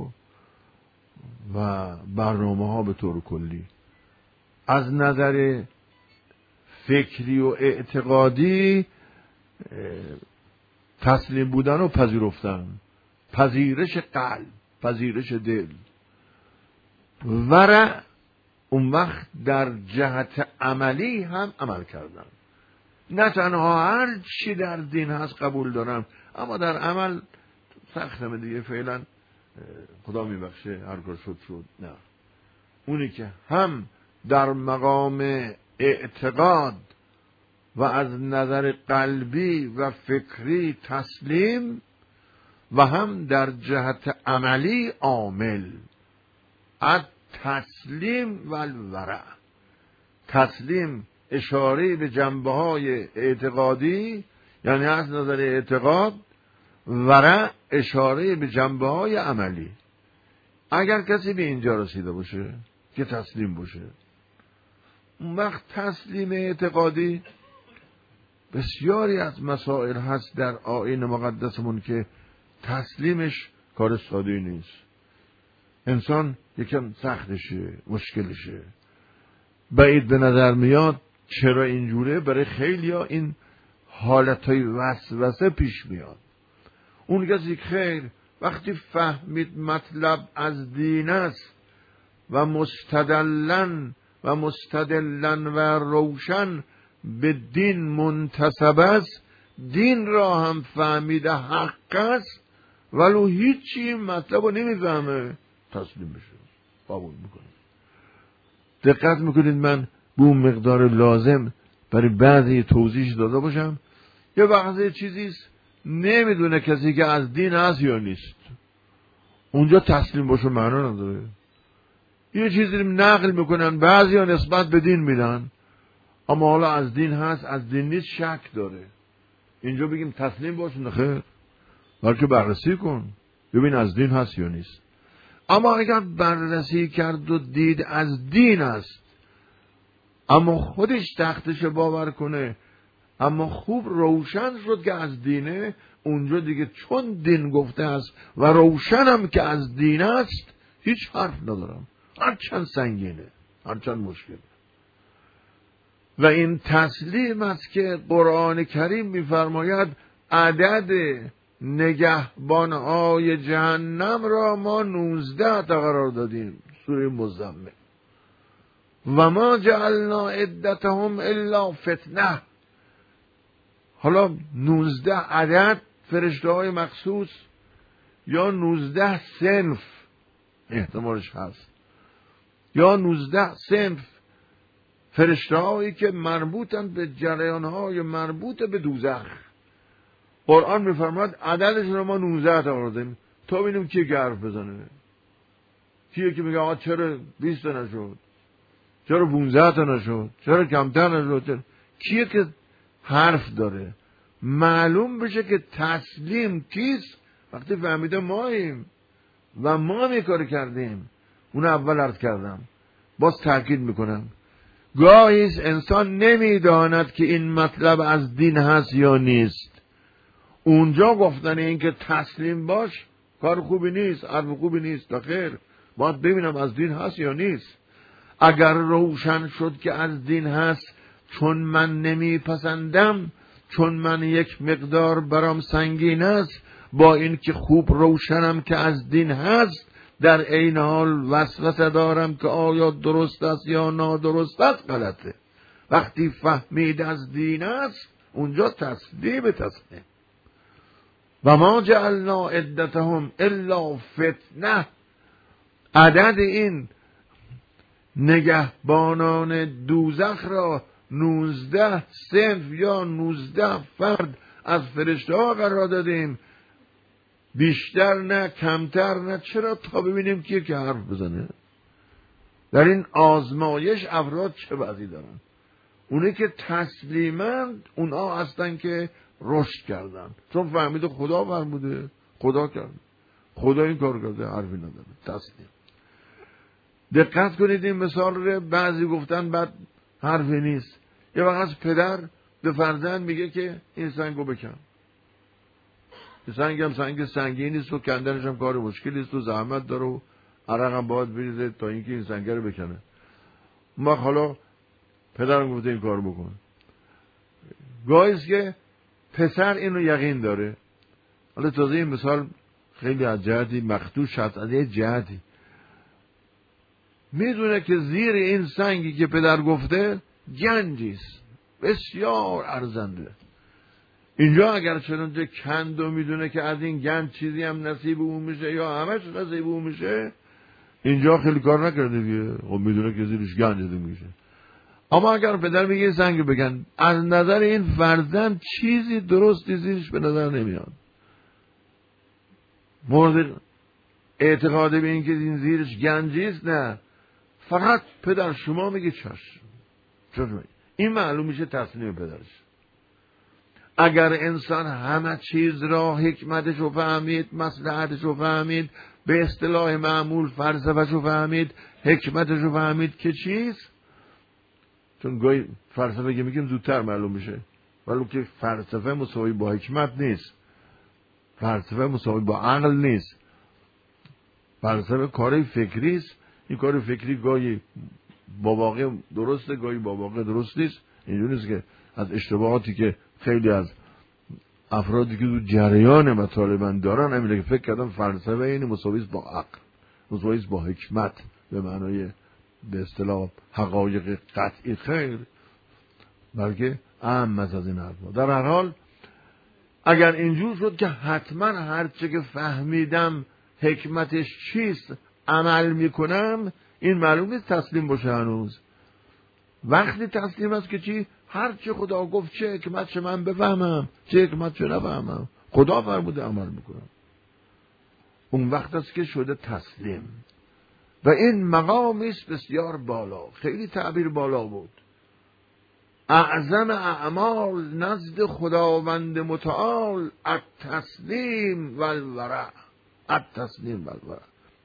و برنامه ها به طور کلی، از نظر فکری و اعتقادی تسلیم بودن و پذیرفتن، پذیرش قلب، پذیرش دل. ورع اون وقت در جهت عملی هم عمل کردن، نه تنها هر چی در دین هست قبول دارم اما در عمل سختمه دیگه، فعلا خدا میبخشه هر کار شد شد. نه، اونی که هم در مقام اعتقاد و از نظر قلبی و فکری تسلیم و هم در جهت عملی عامل. التسلیم والورع. تسلیم اشاره به جنبه های اعتقادی، یعنی از نظر اعتقاد، ورع اشاره به جنبه های عملی. اگر کسی به اینجا رسیده باشه که تسلیم باشه، اون وقت تسلیم اعتقادی بسیاری از مسائل هست در آیین مقدسمون که تسلیمش کار ساده نیست. انسان یکم سختشه، مشکلشه، بعید به نظر میاد. چرا اینجوره؟ برای خیلیا این حالتهای وسوسه پیش میاد. اون کسی که خیر وقتی فهمید مطلب از دین است و مستدلن و مستدلن و روشن به دین منتسب است، دین را هم فهمیده حق است، ولو هیچی مطلب رو نمیفهمه، تسلیم بشه، قبول میکنه. دقت میکنید من به اون مقدار لازم برای بعضی توضیح داده باشم. یه بعضی چیزیست نمیدونه کسی که از دین هست یا نیست، اونجا تسلیم باشه معنا نداره. یه چیزی نقل میکنن بعضی ها نسبت به دین میدن، اما حالا از دین هست از دین نیست شک داره، اینجا بگیم تسلیم باش؟ نخیر، بلکه بررسی کن ببین از دین هست یا نیست. اما اگر بررسی کرد و دید از دین است اما خودش تختش باور کنه، اما خوب روشن شد که از دینه، اونجا دیگه چون دین گفته است و روشنم که از دین است، هیچ حرف ندارم، هرچند سنگینه، هرچند مشکله. و این تسلیم است که قرآن کریم می‌فرماید عدد نگهبان‌های جهنم را ما نوزده تا قرار دادیم، سوره مزمل. و ما جعلنا عدتهم الا فتنه. حالا نوزده عدد فرشته های مخصوص یا نوزده صنف احتمالش هست، یا نوزده صنف فرشته هایی که مربوطن به جریان های مربوط به دوزخ. قرآن میفرماید عددش رو ما نوزده تا آوردیم تا ببینیم کی حرف بزنه. کیه که میگه آقا چرا بیست تا نشد، چرا پونزده تا نشد، چرا کمتر نشد؟ کیه که حرف داره؟ معلوم بشه که تسلیم کیست وقتی فهمیده ماییم و ما میکار کردیم. اون اول عرض کردم، باز تاکید میکنم، گاهی انسان نمیداند که این مطلب از دین هست یا نیست. اونجا گفتن این که تسلیم باش کار خوبی نیست، حرف خوبی نیست. خیر، باید ببینم از دین هست یا نیست. اگر روشن شد که از دین هست، چون من نمیپسندم، چون من یک مقدار برام سنگین است، با این که خوب روشنم که از دین هست، در عین حال وسوسه دارم که آیا درست است یا نادرست است، غلطه. وقتی فهمید از دین است، اونجا تسلیم تسلیم. و ما جعلنا عدتهم الا فتنه. عدد این نگهبانان دوزخ را نوزده صنف یا نوزده فرد از فرشته ها قرار دادیم. بیشتر نه کمتر نه، چرا؟ تا ببینیم که که حرف بزنه. در این آزمایش افراد چه وضعی دارن. اونه که تسلیمند اونا هستن که رشد کردن، چون فهمیده خدا فرموده، خدا کرد، خدا این کار کرده، حرفی نداره، تسلیم. دقت کنید این مثال رو بعضی گفتن بعد حرفی نیست. یه وقت از پدر به فرزند میگه که این سنگو بکن. این سنگ هم سنگ سنگی نیست و کندنش هم کار مشکلی است و زحمت داره و عرق هم باید بریزه تا اینکه این سنگ رو بکنه. ما حالا پدرم گفته این کار بکن. گاهی است که پسر اینو یقین داره. حالا تازه این مثال خیلی از جهتی مخدوش هست، از یه جهتی میدونه که زیر این سنگی که پدر گفته گنجیست بسیار ارزنده. اینجا اگر چنانچه کند و میدونه که از این گنج چیزی هم نصیب اون میشه یا همش نصیب اون میشه، اینجا خیلی کار نکرده دیگه. خب میدونه که زیرش گنج ده میشه. اما اگر پدر میگه سنگ بگن، از نظر این فرزند چیزی درستی زیرش به نظر نمیاد. مورد اعتقاد به این که این زیرش گنجیست نه، فقط پدر شما میگه چشم. چشم این معلوم میشه تسلیم پدرش. اگر انسان همه چیز را حکمتش رو فهمید، مصلحتش رو فهمید، به اصطلاح معمول فلسفه‌ش رو فهمید، حکمتش رو فهمید که چیست، چون گاهی فلسفه که میگیم زودتر معلوم میشه، ولی که فلسفه مساوی با حکمت نیست، فلسفه مساوی با عقل نیست. فلسفه کاری فکری است. این کار فکری گاهی با واقع درسته، گاهی با واقع درست نیست. اینجوری نیست که از اشتباهاتی که خیلی از افرادی که تو جریان مطالب دارن همینه که فکر کردن فلسفه این مساوی است با عقل، مساوی است با حکمت به معنای به اصطلاح حقایق قطعی، خیر، بلکه اهم از این حرفا. در هر حال اگر اینجور شد که حتما هر چه که فهمیدم حکمتش چیست عمل میکنم، این معلوم نیست تسلیم باشه. هنوز وقتی تسلیم است که چی؟ هر چه خدا گفت چه حکمت چه من بفهمم، چه حکمت چه نفهمم، خدا فرموده عمل میکنم. اون وقت است که شده تسلیم. و این مقامی است بسیار بالا، خیلی تعبیر بالا بود. اعظم اعمال نزد خداوند متعال التسلیم و الورع، التسلیم و الورع.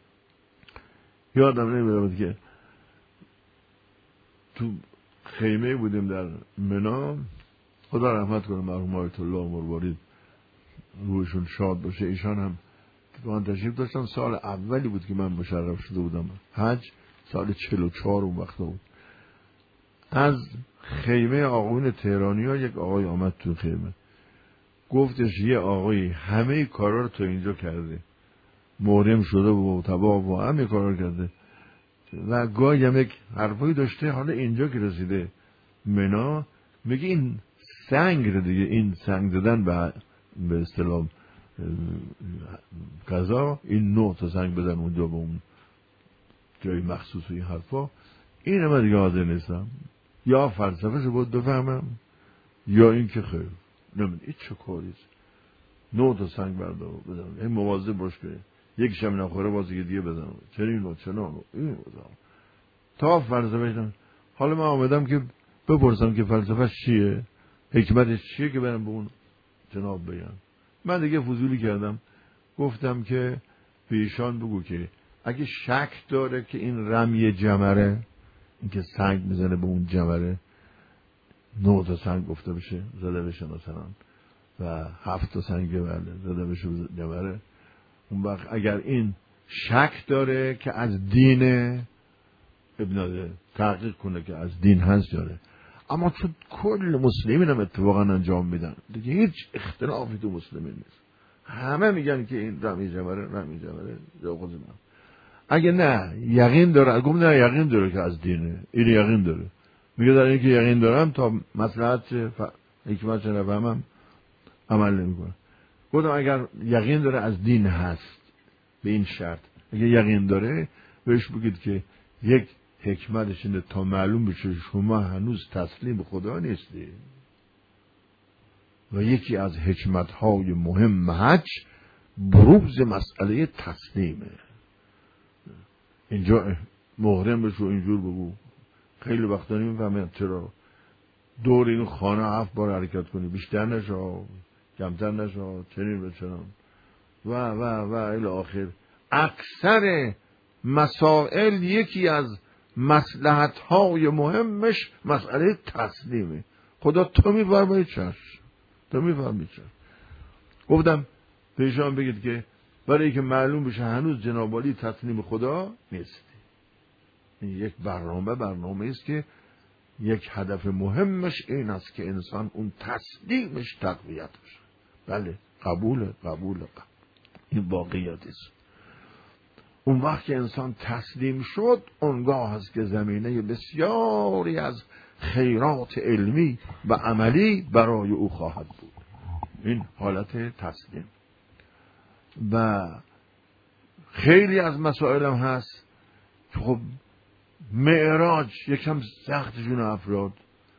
یادم نمیاد که تو خیمه بودیم در منا، خدا رحمت کنه مرحوم آیت الله مروارید روحشون شاد باشه، ایشان هم من تشریف داشتم. سال اولی بود که من مشرف شده بودم حج، سال چهل و چهار اون وقت بود. از خیمه آقایون تهرانی ها یک آقای آمد تو خیمه، گفتش یه آقایی همه کارا رو تو اینجا کرده، محرم شده و طواف و همه کارا رو کرده و گاهی هم یک حرفایی داشته. حالا اینجا که رسیده منا میگه این سنگ رو دیگه، این سنگ زدن به به اصطلاح قضا، این نه تا سنگ بدن اونجا به اون جای مخصوص و این حرفا، این من دیگه حاضر نیستم. یا فلسفه شو بود بفهمم یا این که خیر نمید این چه کاریست، نه تا سنگ بردار بدن، این مواظب باش که یک شم نخوره بازی دیگه بدن، چنین و چنان و این بودم تا فلسفه شدن. حالا من آمدم که بپرسم که فلسفه چیه، حکمتش چیه که برم به اون جناب بگم. من دیگه فضولی کردم، گفتم که به ایشان بگو که اگه شک داره که این رمی جمره، این که سنگ میزنه به اون جمره، نه تا سنگ گفته بشه زده بشه مثلا و هفت تا سنگ بله زده بشه جمره، اون وقت اگر این شک داره که از دین ابن تحقیق کنه که از دین هست داره. اما چون کل مسلمین هم اتفاقا انجام میدن دیگه، هیچ اختلافی تو مسلمین نیست، همه میگن که این رمی جمره رمی جمره جا خود من. اگه نه یقین داره، گم نه یقین داره که از دینه، این یقین داره، میگه در این که یقین دارم تا مصلحت چه ف... حکمت چه نفهمم عمل نمیکنم. گفتم اگر یقین داره از دین هست به این شرط، اگه یقین داره بهش بگید که یک حکمتش اینه تا معلوم بشه شما هنوز تسلیم خدا نیستی و یکی از حکمت‌های مهم حج بروز مسئله تسلیمه. اینجا محرم بشو اینجور بگو، خیلی وقتا نمیفهمه چرا دور این خانه هفت بار حرکت کنی، بیشتر نشا، کمتر نشا، چنین به چنان و و و الی آخر. اکثر مسائل یکی از مصلحت‌های مهمش مسئله تسلیمه. خدا تو میفرمایی چشم، تو میفرمایی چشم. گفتم پیشان بگید که برای که معلوم بشه هنوز جناب عالی تسلیم خدا نیست. این یک برنامه برنامه است که یک هدف مهمش این است که انسان اون تسلیمش تقویت بشه. بله قبول قبول قبول. این واقعیت است. اون وقت که انسان تسلیم شد، اونگاه هست که زمینه بسیاری از خیرات علمی و عملی برای او خواهد بود. این حالت تسلیم. و خیلی از مسائل هم هست که خب معراج یکم سخت جون افراد،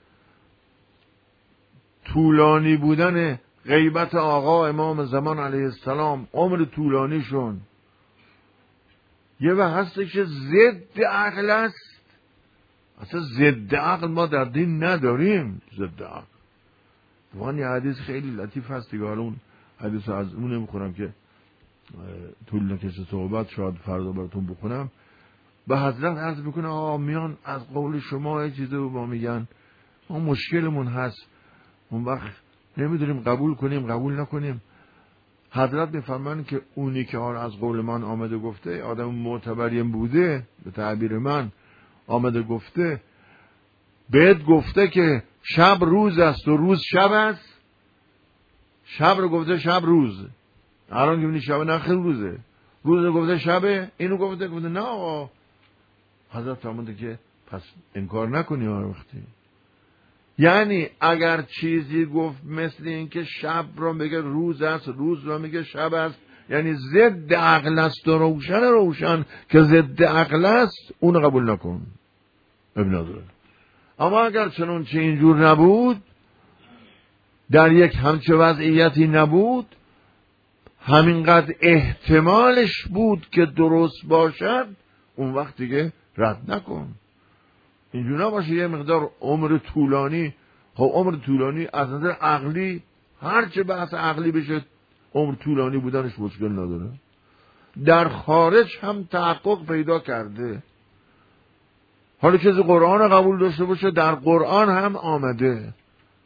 طولانی بودن غیبت آقا امام زمان علیه السلام، عمر طولانیشون یه وقت هست که ضد عقل است. اصلا ضد عقل ما در دین نداریم. ضد عقل دوان یه حدیث خیلی لطیف هست دیگه، حالا اون حدیث از اون نمیخونم که طول نکشه صحبت، شاید فردا براتون بخونم. به حضرت عرض میکنه آقا میان از قول شما یه چیزی رو با میگن، ما مشکلمون هست، اون وقت نمیدونیم قبول کنیم قبول نکنیم. حضرت میفرمان که اونی که از قول من آمده گفته، آدم معتبریم بوده، به تعبیر من آمده گفته، بهت گفته که شب روز است و روز شب است، شب رو گفته شب روز، الان که میبینی شب نخیر روزه، روز رو گفته شبه، اینو گفته گفته نه آقا. حضرت فرموده که پس انکار نکنی هر وقتی. یعنی اگر چیزی گفت مثل این که شب رو میگه روز است، روز رو میگه شب است، یعنی ضد عقل است و روشن روشن که ضد عقل است، اون قبول نکن. ابن نداره. اما اگر چنون چه اینجور نبود، در یک همچه وضعیتی نبود، همینقدر احتمالش بود که درست باشد، اون وقت دیگه رد نکن. اینجور نباشه یه مقدار عمر طولانی. خب عمر طولانی از نظر عقلی، هرچه بحث عقلی بشه عمر طولانی بودنش مشکل نداره. در خارج هم تحقق پیدا کرده. حالا چیزی قرآن رو قبول داشته باشه، در قرآن هم آمده.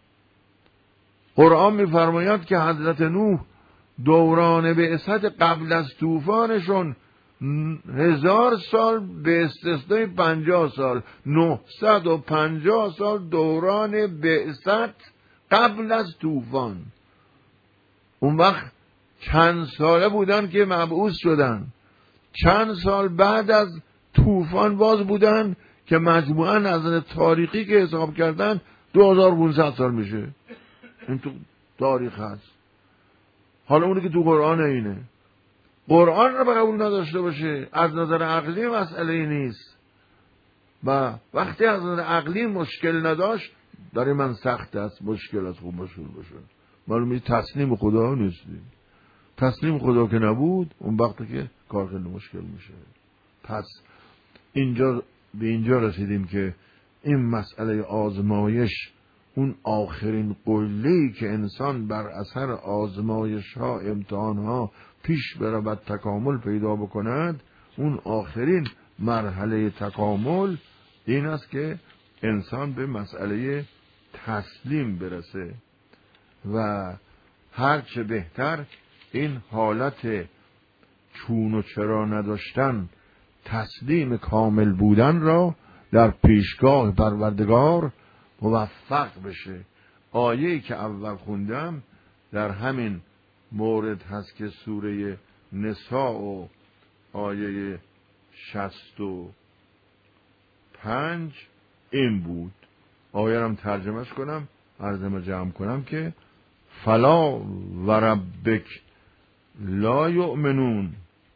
قرآن میفرماید که حضرت نوح دوران بعثت قبل از طوفانشون هزار سال به استثنای پنجاه سال، نهصد و پنجاه سال دوران بعثت قبل از طوفان. اون وقت چند ساله بودن که مبعوث شدن، چند سال بعد از طوفان باز بودن که مجموعاً از نظر تاریخی که حساب کردن دو هزار و پانصد سال میشه. این تو تاریخ هست. حالا اونی که تو قرآن اینه، قرآن رو قبول نداشته باشه، از نظر عقلی مسئله نیست. و وقتی از نظر عقلی مشکل نداشت، داره من سخت است، مشکل است، خوب مشکل باشه. معلومه تسلیم خدا نیستی. تسلیم خدا که نبود، اون وقتی که کار خیلی مشکل میشه. پس اینجا به اینجا رسیدیم که این مسئله آزمایش، اون آخرین قله‌ای که انسان بر اثر آزمایش ها، امتحان ها پیش برود تکامل پیدا بکند، اون آخرین مرحله تکامل این است که انسان به مسئله تسلیم برسه و هرچه بهتر این حالت چون و چرا نداشتن، تسلیم کامل بودن را در پیشگاه پروردگار موفق بشه. آیه‌ای که اول خوندم در همین مورد هست که سوره نساء و آیه شصت و پنج این بود. آیه را ترجمهش کنم، عرضم جمع کنم که فلا و ربک لا یؤمنون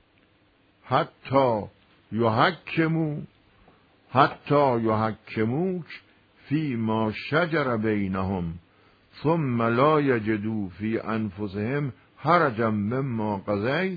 حتی یحکمو حتی یحکموک فی ما شجر بینهم ثم لا یجدوا فی انفسهم حرجا مما قضیت،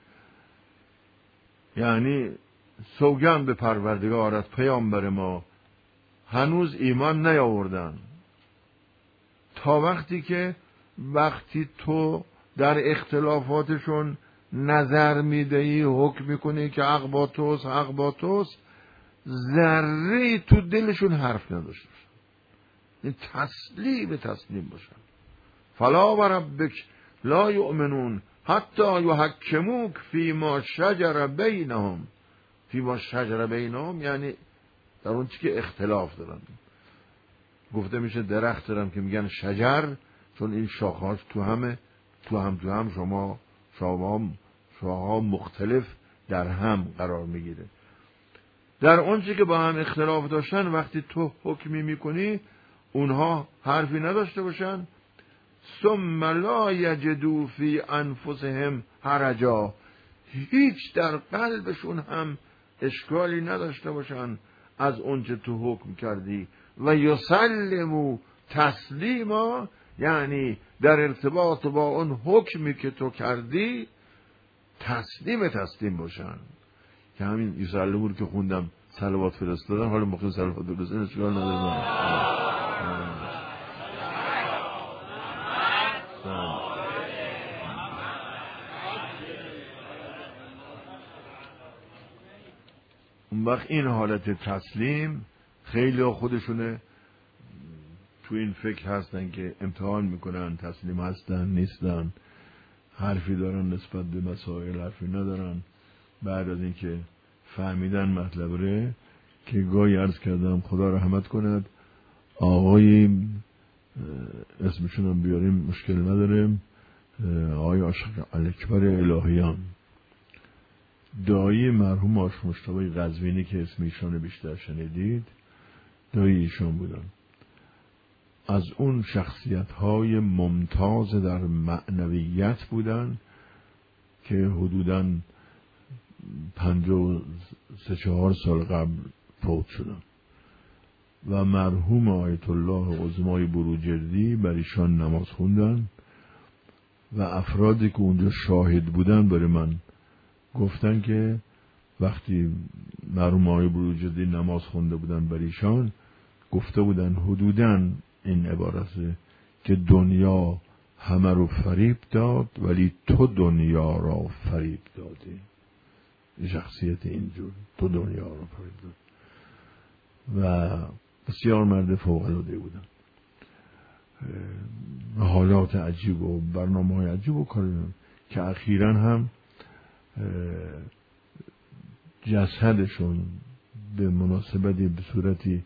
یعنی سوگند به پروردگارت پیامبر ما هنوز ایمان نیاوردن، تا وقتی که وقتی تو در اختلافاتشون نظر میدهی، حکم میکنی که حق با توست، حق با توست، ذره تو دلشون حرف نداشته باشن، این تسلیم تسلیم باشن. فلا و ربک لا یؤمنون حتی یحکموک فیما شجر بینهم. فیما شجر بینهم یعنی در اون چی که اختلاف دارن. گفته میشه درخت دارم که میگن شجر، چون این شاخهاش تو همه تو هم تو هم شما شما شاخه‌ها مختلف در هم قرار میگیره. در اون چی که با هم اختلاف داشتن، وقتی تو حکمی میکنی اونها حرفی نداشته باشن، ثم لا یجدوا فی انفسهم حرجا، هیچ در قلبشون هم اشکالی نداشته باشن از اون چه تو حکم کردی، و یسلموا تسلیما، یعنی در ارتباط با اون حکمی که تو کردی تسلیم تسلیم باشن. که همین یسلموا که خوندم صلوات فرستادن، حالا موقع صلوات فرستادن اشکال نداره. اون وقت این حالت تسلیم خیلی خودشونه تو این فکر هستن که امتحان میکنن تسلیم هستن نیستن، حرفی دارن نسبت به مسائل، حرفی ندارن. بعد از اینکه فهمیدن مطلب ره، که گاهی عرض کردم خدا رحمت کند، آقای اسمشون هم بیاریم مشکل نداریم، آقای عاشق الاکبر الهیان، دایی مرحوم آش مجتبی قزوینی که اسم ایشان بیشتر شنیدید، دایی ایشان بودن. از اون شخصیت های ممتاز در معنویت بودن که حدوداً پنجاه و سه چهار سال قبل فوت شدن و مرحوم آیت الله عظمای بروجردی بر ایشان نماز خوندن و افرادی که اونجا شاهد بودن برای من گفتن که وقتی مرحوم آقای بروجردی نماز خونده بودن بر ایشان، گفته بودن حدوداً این عبارته که دنیا همه رو فریب داد ولی تو دنیا را فریب دادی. شخصیت اینجور، تو دنیا را فریب داد. و بسیار مرد فوق العاده بودن، حالات عجیب و برنامه های عجیب و کاریدن که اخیراً هم جسدشون به مناسبتی به صورتی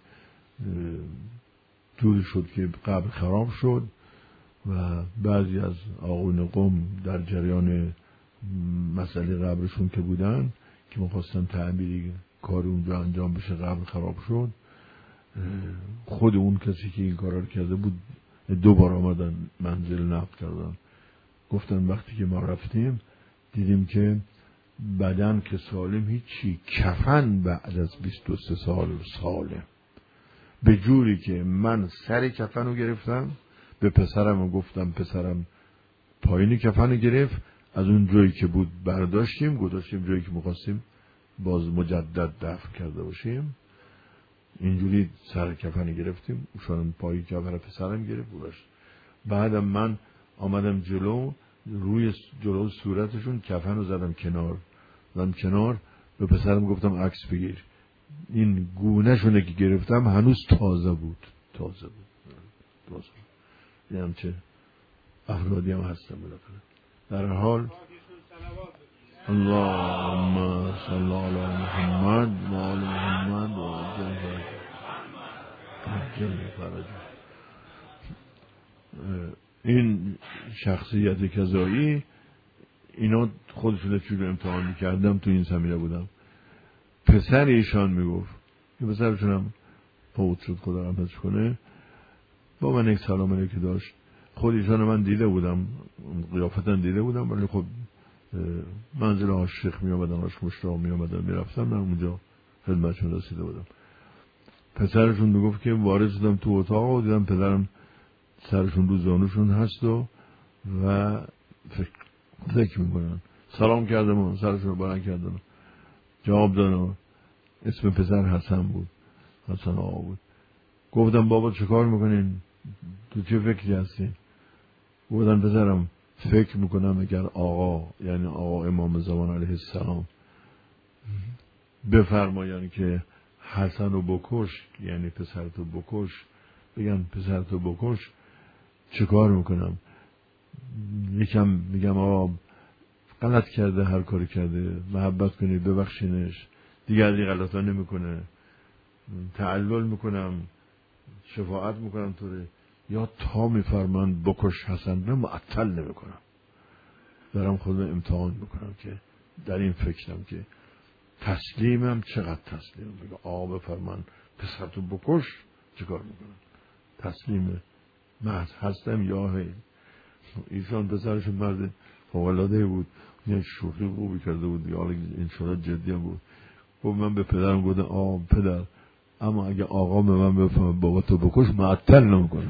جوری شد که قبر خراب شد و بعضی از آقایون قم در جریان مسئله قبرشون که بودن که می‌خواستن تعمیری کار اونجا انجام بشه، قبر خراب شد. خود اون کسی که این کار رو کرده بود دوباره آمدن منزل نقل کردن، گفتن وقتی که ما رفتیم دیدیم که بدن که سالم هیچی، کفن بعد از بیست و سه سال سالم، به جوری که من سر کفن رو گرفتم، به پسرم رو گفتم پسرم پایین کفن رو گرفت، از اون جایی که بود برداشتیم گذاشتیم جایی که می‌خواستیم باز مجدد دفن کرده باشیم، اینجوری سر کفن رو گرفتیم، شون پای کفن پسرم گرفت بودش. بعدم من آمدم جلو، روی جلو صورتشون کفن رو زدم کنار زدم کنار به پسرم گفتم عکس بگیر. این گونه شونه که گرفتم هنوز تازه بود تازه بود تازه بود. این همچه افرادی هم هستم بالاخره. در حال اللهم صل علی محمد و آل محمد و عجل فرج. این شخصیت کذایی اینا خودشون چون امتحان میکردم تو این زمینه بودم. پسر ایشان میگفت که پسرشون هم فوت شد خدا رحمتش کنه، با من یک سلام علیکی داشت. خود ایشان من دیده بودم، قیافتا دیده بودم، ولی خب منزل عاشق می آمدن، عاشق مشتاق می آمدن می رفتم، من اونجا خدمتشون رسیده بودم. پسرشون میگفت که وارد شدم تو اتاق و دیدم پدرم سرشون رو زانوشون هست و و فکر ذکر میکنن. سلام کردم و سرش رو بلند کردم، جواب دادم. اسم پسر حسن بود، حسن آقا بود. گفتم بابا چه کار میکنین؟ تو چه فکری هستین؟ گفتن پسرم فکر میکنم اگر آقا، یعنی آقا امام زمان علیه السلام بفرماین که حسن رو بکش، یعنی پسرتو بکش، بگن پسرتو بکش، چه کار میکنم؟ یکم میگم آقا غلط کرده، هر کاری کرده، محبت کنید، ببخشینش، دیگه از این غلطا نمیکنه، تعلل میکنم، شفاعت میکنم طوره، یا تا میفرمان بکش حسن رو معطل نمیکنم، دارم خودم امتحان میکنم که در این فکرم که تسلیمم چقدر تسلیمم. بگه آقا بفرمان پسرتو بکش، چه کار میکنم؟ تسلیم محض هستم یا هی؟ ایشان پسرشون مرد فوق‌العاده بود، یه شوخی خوبی کرده بود، یا انشاءالله جدی هم بود. گفت من به پدرم گفتم آقا پدر، اما اگه آقا به من بفهمه بابا تو بکش، معطل نمیکنه.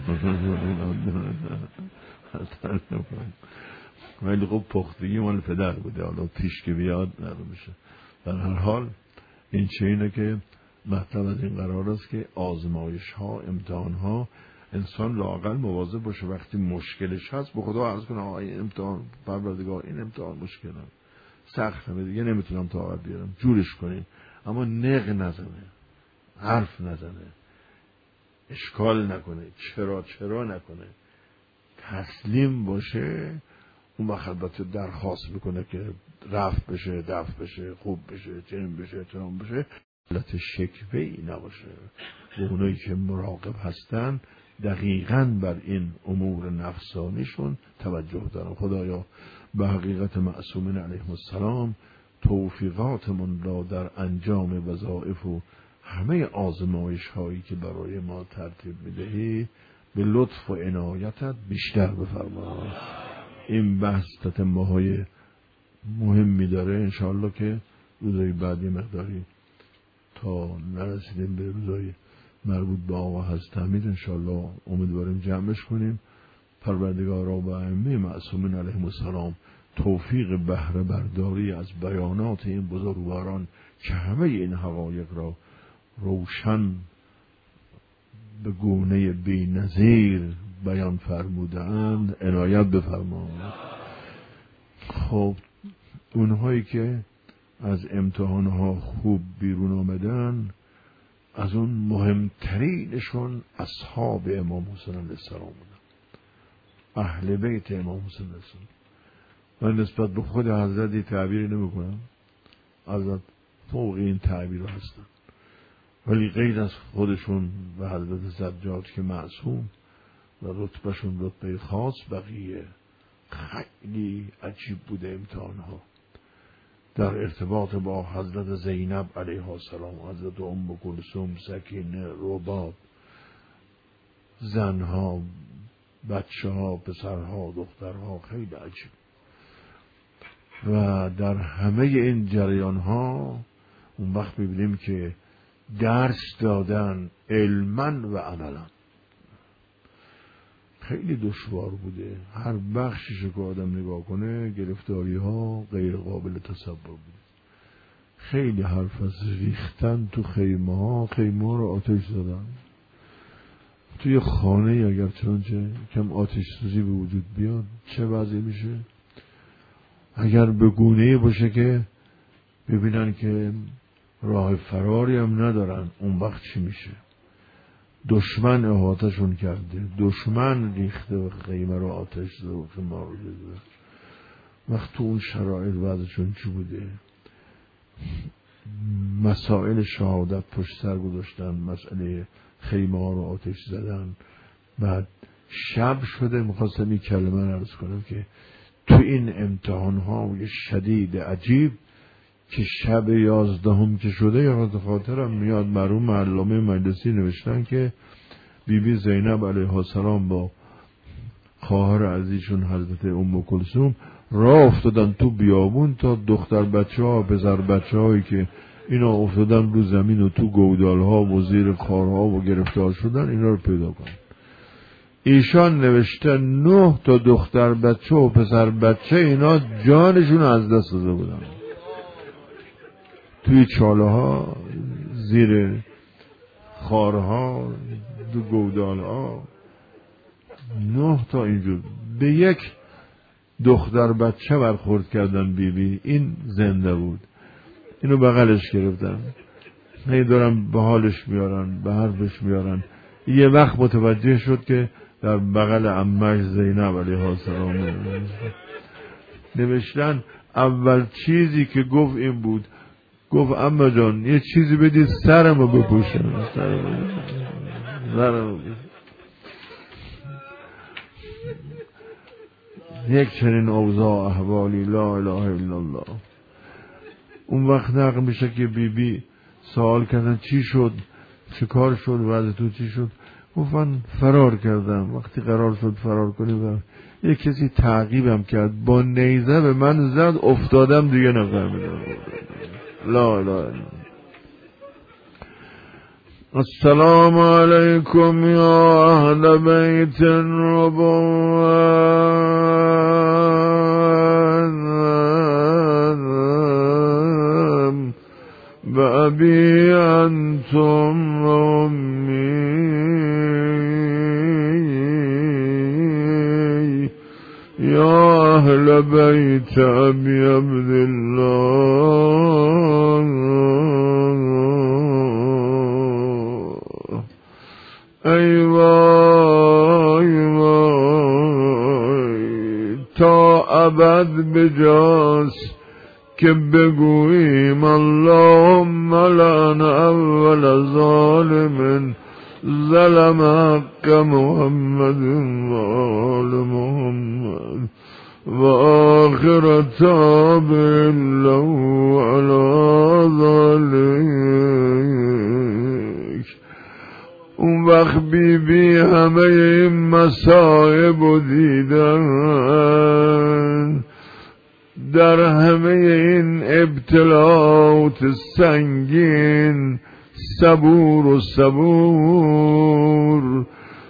معطل نمیکنه. ولی خب پختگی مال پدر بوده، حالا پیش که بیاد نمیشه. در هر حال این چه اینه که مطلب از این قرار است که آزمایش ها، امتحان ها، انسان لااقل مواظب باشه وقتی مشکلش هست به خدا عرض کنه آقا این امتحان پروردگار، این امتحان مشکلم سختمه، دیگه نمیتونم طاقت بیارم، جورش کنین، اما نق نزنه، حرف نزنه، اشکال نکنه، چرا چرا نکنه، تسلیم باشه. اون وقت البته درخواست میکنه که رفع بشه، دفع بشه، خوب بشه، چنین بشه، چنان بشه، حالت شکوه‌ای نباشه. و اونایی که مراقب هستن دقیقاً بر این امور نفسانیشون توجه دارن. خدایا به حقیقت معصومین علیهم السلام توفیقاتمون را در انجام وظایف و همه آزمایش هایی که برای ما ترتیب میدهی به لطف و عنایتت بیشتر بفرما. این بحث تتمه های مهمی داره، انشاءالله که روزای بعدی مقداری تا نرسیدیم به روزای مربوط به آقا حضرت حمید انشاءالله امیدواریم جمعش کنیم. پروردگارا و ائمه معصومین علیهم السلام توفیق بهره برداری از بیانات این بزرگواران که همه این حقایق را روشن به گونه بی‌نظیر بیان فرمودند عنایت بفرمایید. خب اونهایی که از امتحانها خوب بیرون آمدن، از اون مهمترینشون اصحاب امام حسین علیه السلام بودن، اهل بیت امام حسین علیه السلام. من نسبت به خود حضرت تعبیری نمی کنم، حضرت فوق این تعبیر هستن، ولی غیر از خودشون و حضرت زجاج که معصوم و رتبهشون رتبه خاص، بقیه خیلی عجیب بوده امتحانها در ارتباط با حضرت زینب علیها السلام، حضرت ام کلثوم، سکینه، رباب، زنها، بچه ها، پسرها، دخترها، خیلی عجیب. و در همه این جریان ها اون وقت ببینیم که درس دادن علما و عملا خیلی دشوار بوده. هر بخشش که آدم نگاه کنه گرفتاری ها غیر قابل تصور بوده. خیلی حرف از ریختن تو خیمه ها، خیمه ها رو آتش زدن. توی خانه اگر چنانچه کم آتش سوزی به وجود بیاد چه وضعی میشه؟ اگر به گونه‌ای باشه که ببینن که راه فراری هم ندارن، اون وقت چی میشه؟ دشمن احاطه‌شون کرده، دشمن ریخته و خیمه رو آتش زده و خیمه رو زده. وقت تو اون شرایط وضعشون چی بوده؟ مسائل شهادت پشت سر گذاشتن، مسئله خیمه ها رو آتش زدن. بعد شب شده، میخواستم این کلمه رو عرض کنم که تو این امتحان های شدید عجیب که شب یازدهم که شده، یا خاطرم میاد مرحوم علامه مجلسی نوشتن که بی بی زینب علیها السلام با خواهر عزیزشون حضرت ام کلثوم راه افتادن تو بیابون تا دختر بچه ها، پسر بچه هایی که اینا افتادن رو زمین و تو گودال ها و زیر خارها و گرفتار شدن اینا رو پیدا کنن. ایشان نوشتن نه تا دختر بچه و پسر بچه اینا جانشون از دست داده بودن توی چاله ها، زیر خارها، دو گودال ها. نه تا اینجور به یک دختر بچه برخورد کردن. بی بی این زنده بود، اینو بغلش گرفتن، هی دارن به حالش میارن، به حرفش میارن. یه وقت متوجه شد که در بغل عمه‌اش زینب علیها السلام نوشتن. اول چیزی که گفت این بود، گفت عمه جان یه چیزی بدید سرمو بپوشم. سرمو یک چنین اوضاع احوالی لا اله الا الله. اون وقت نقل میشه که بی بی سوال کردن چی شد، چه کار شد، وضع تو چی شد؟ گفتن فرار کردم. وقتی قرار شد فرار کنیم یک کسی تعقیبم کرد، با نیزه به من زد، افتادم دیگه نفهمیدم. لا اله الا. السلام علیکم یا اهل بیت النبوة بأبي أنتم أمي يا أهل بيت أبي عبد الله ای وای وای تا ابد بجاست که بگوییم اللهم لعن اول ظالم ظلم حق محمد و آل محمد و آخر تابع له علی ذلک. اون وقت بی بی همه این مصائب رو دیدن، در همه این ابتلاات سنگین صبور و صبور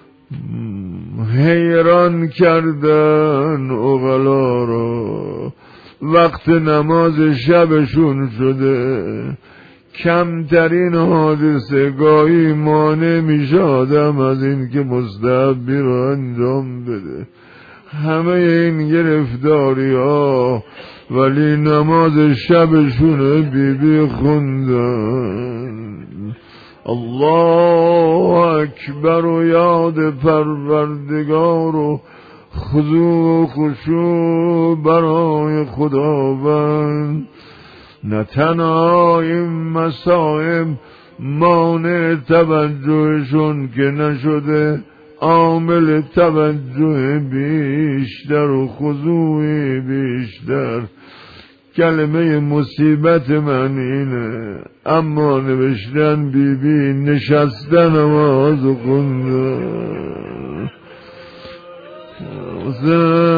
حیران کردن عقلا را. وقت نماز شبشون شده، کمترین حادثه گاهی مانع میشه آدم از این که مستحبی رو انجام بده. همه این گرفتاری ها ولی نماز شبشون بی بی خوندن. الله اکبر و یاد پروردگار و خضوع و خشوع برای خداوند. نه تنها این مصائب مانع توجهشون که نشده، عامل توجه بیشتر و خضوع بیشتر. کلمه مصیبت من اینه، اما نوشتن بی بی نشستن نماز خوندن.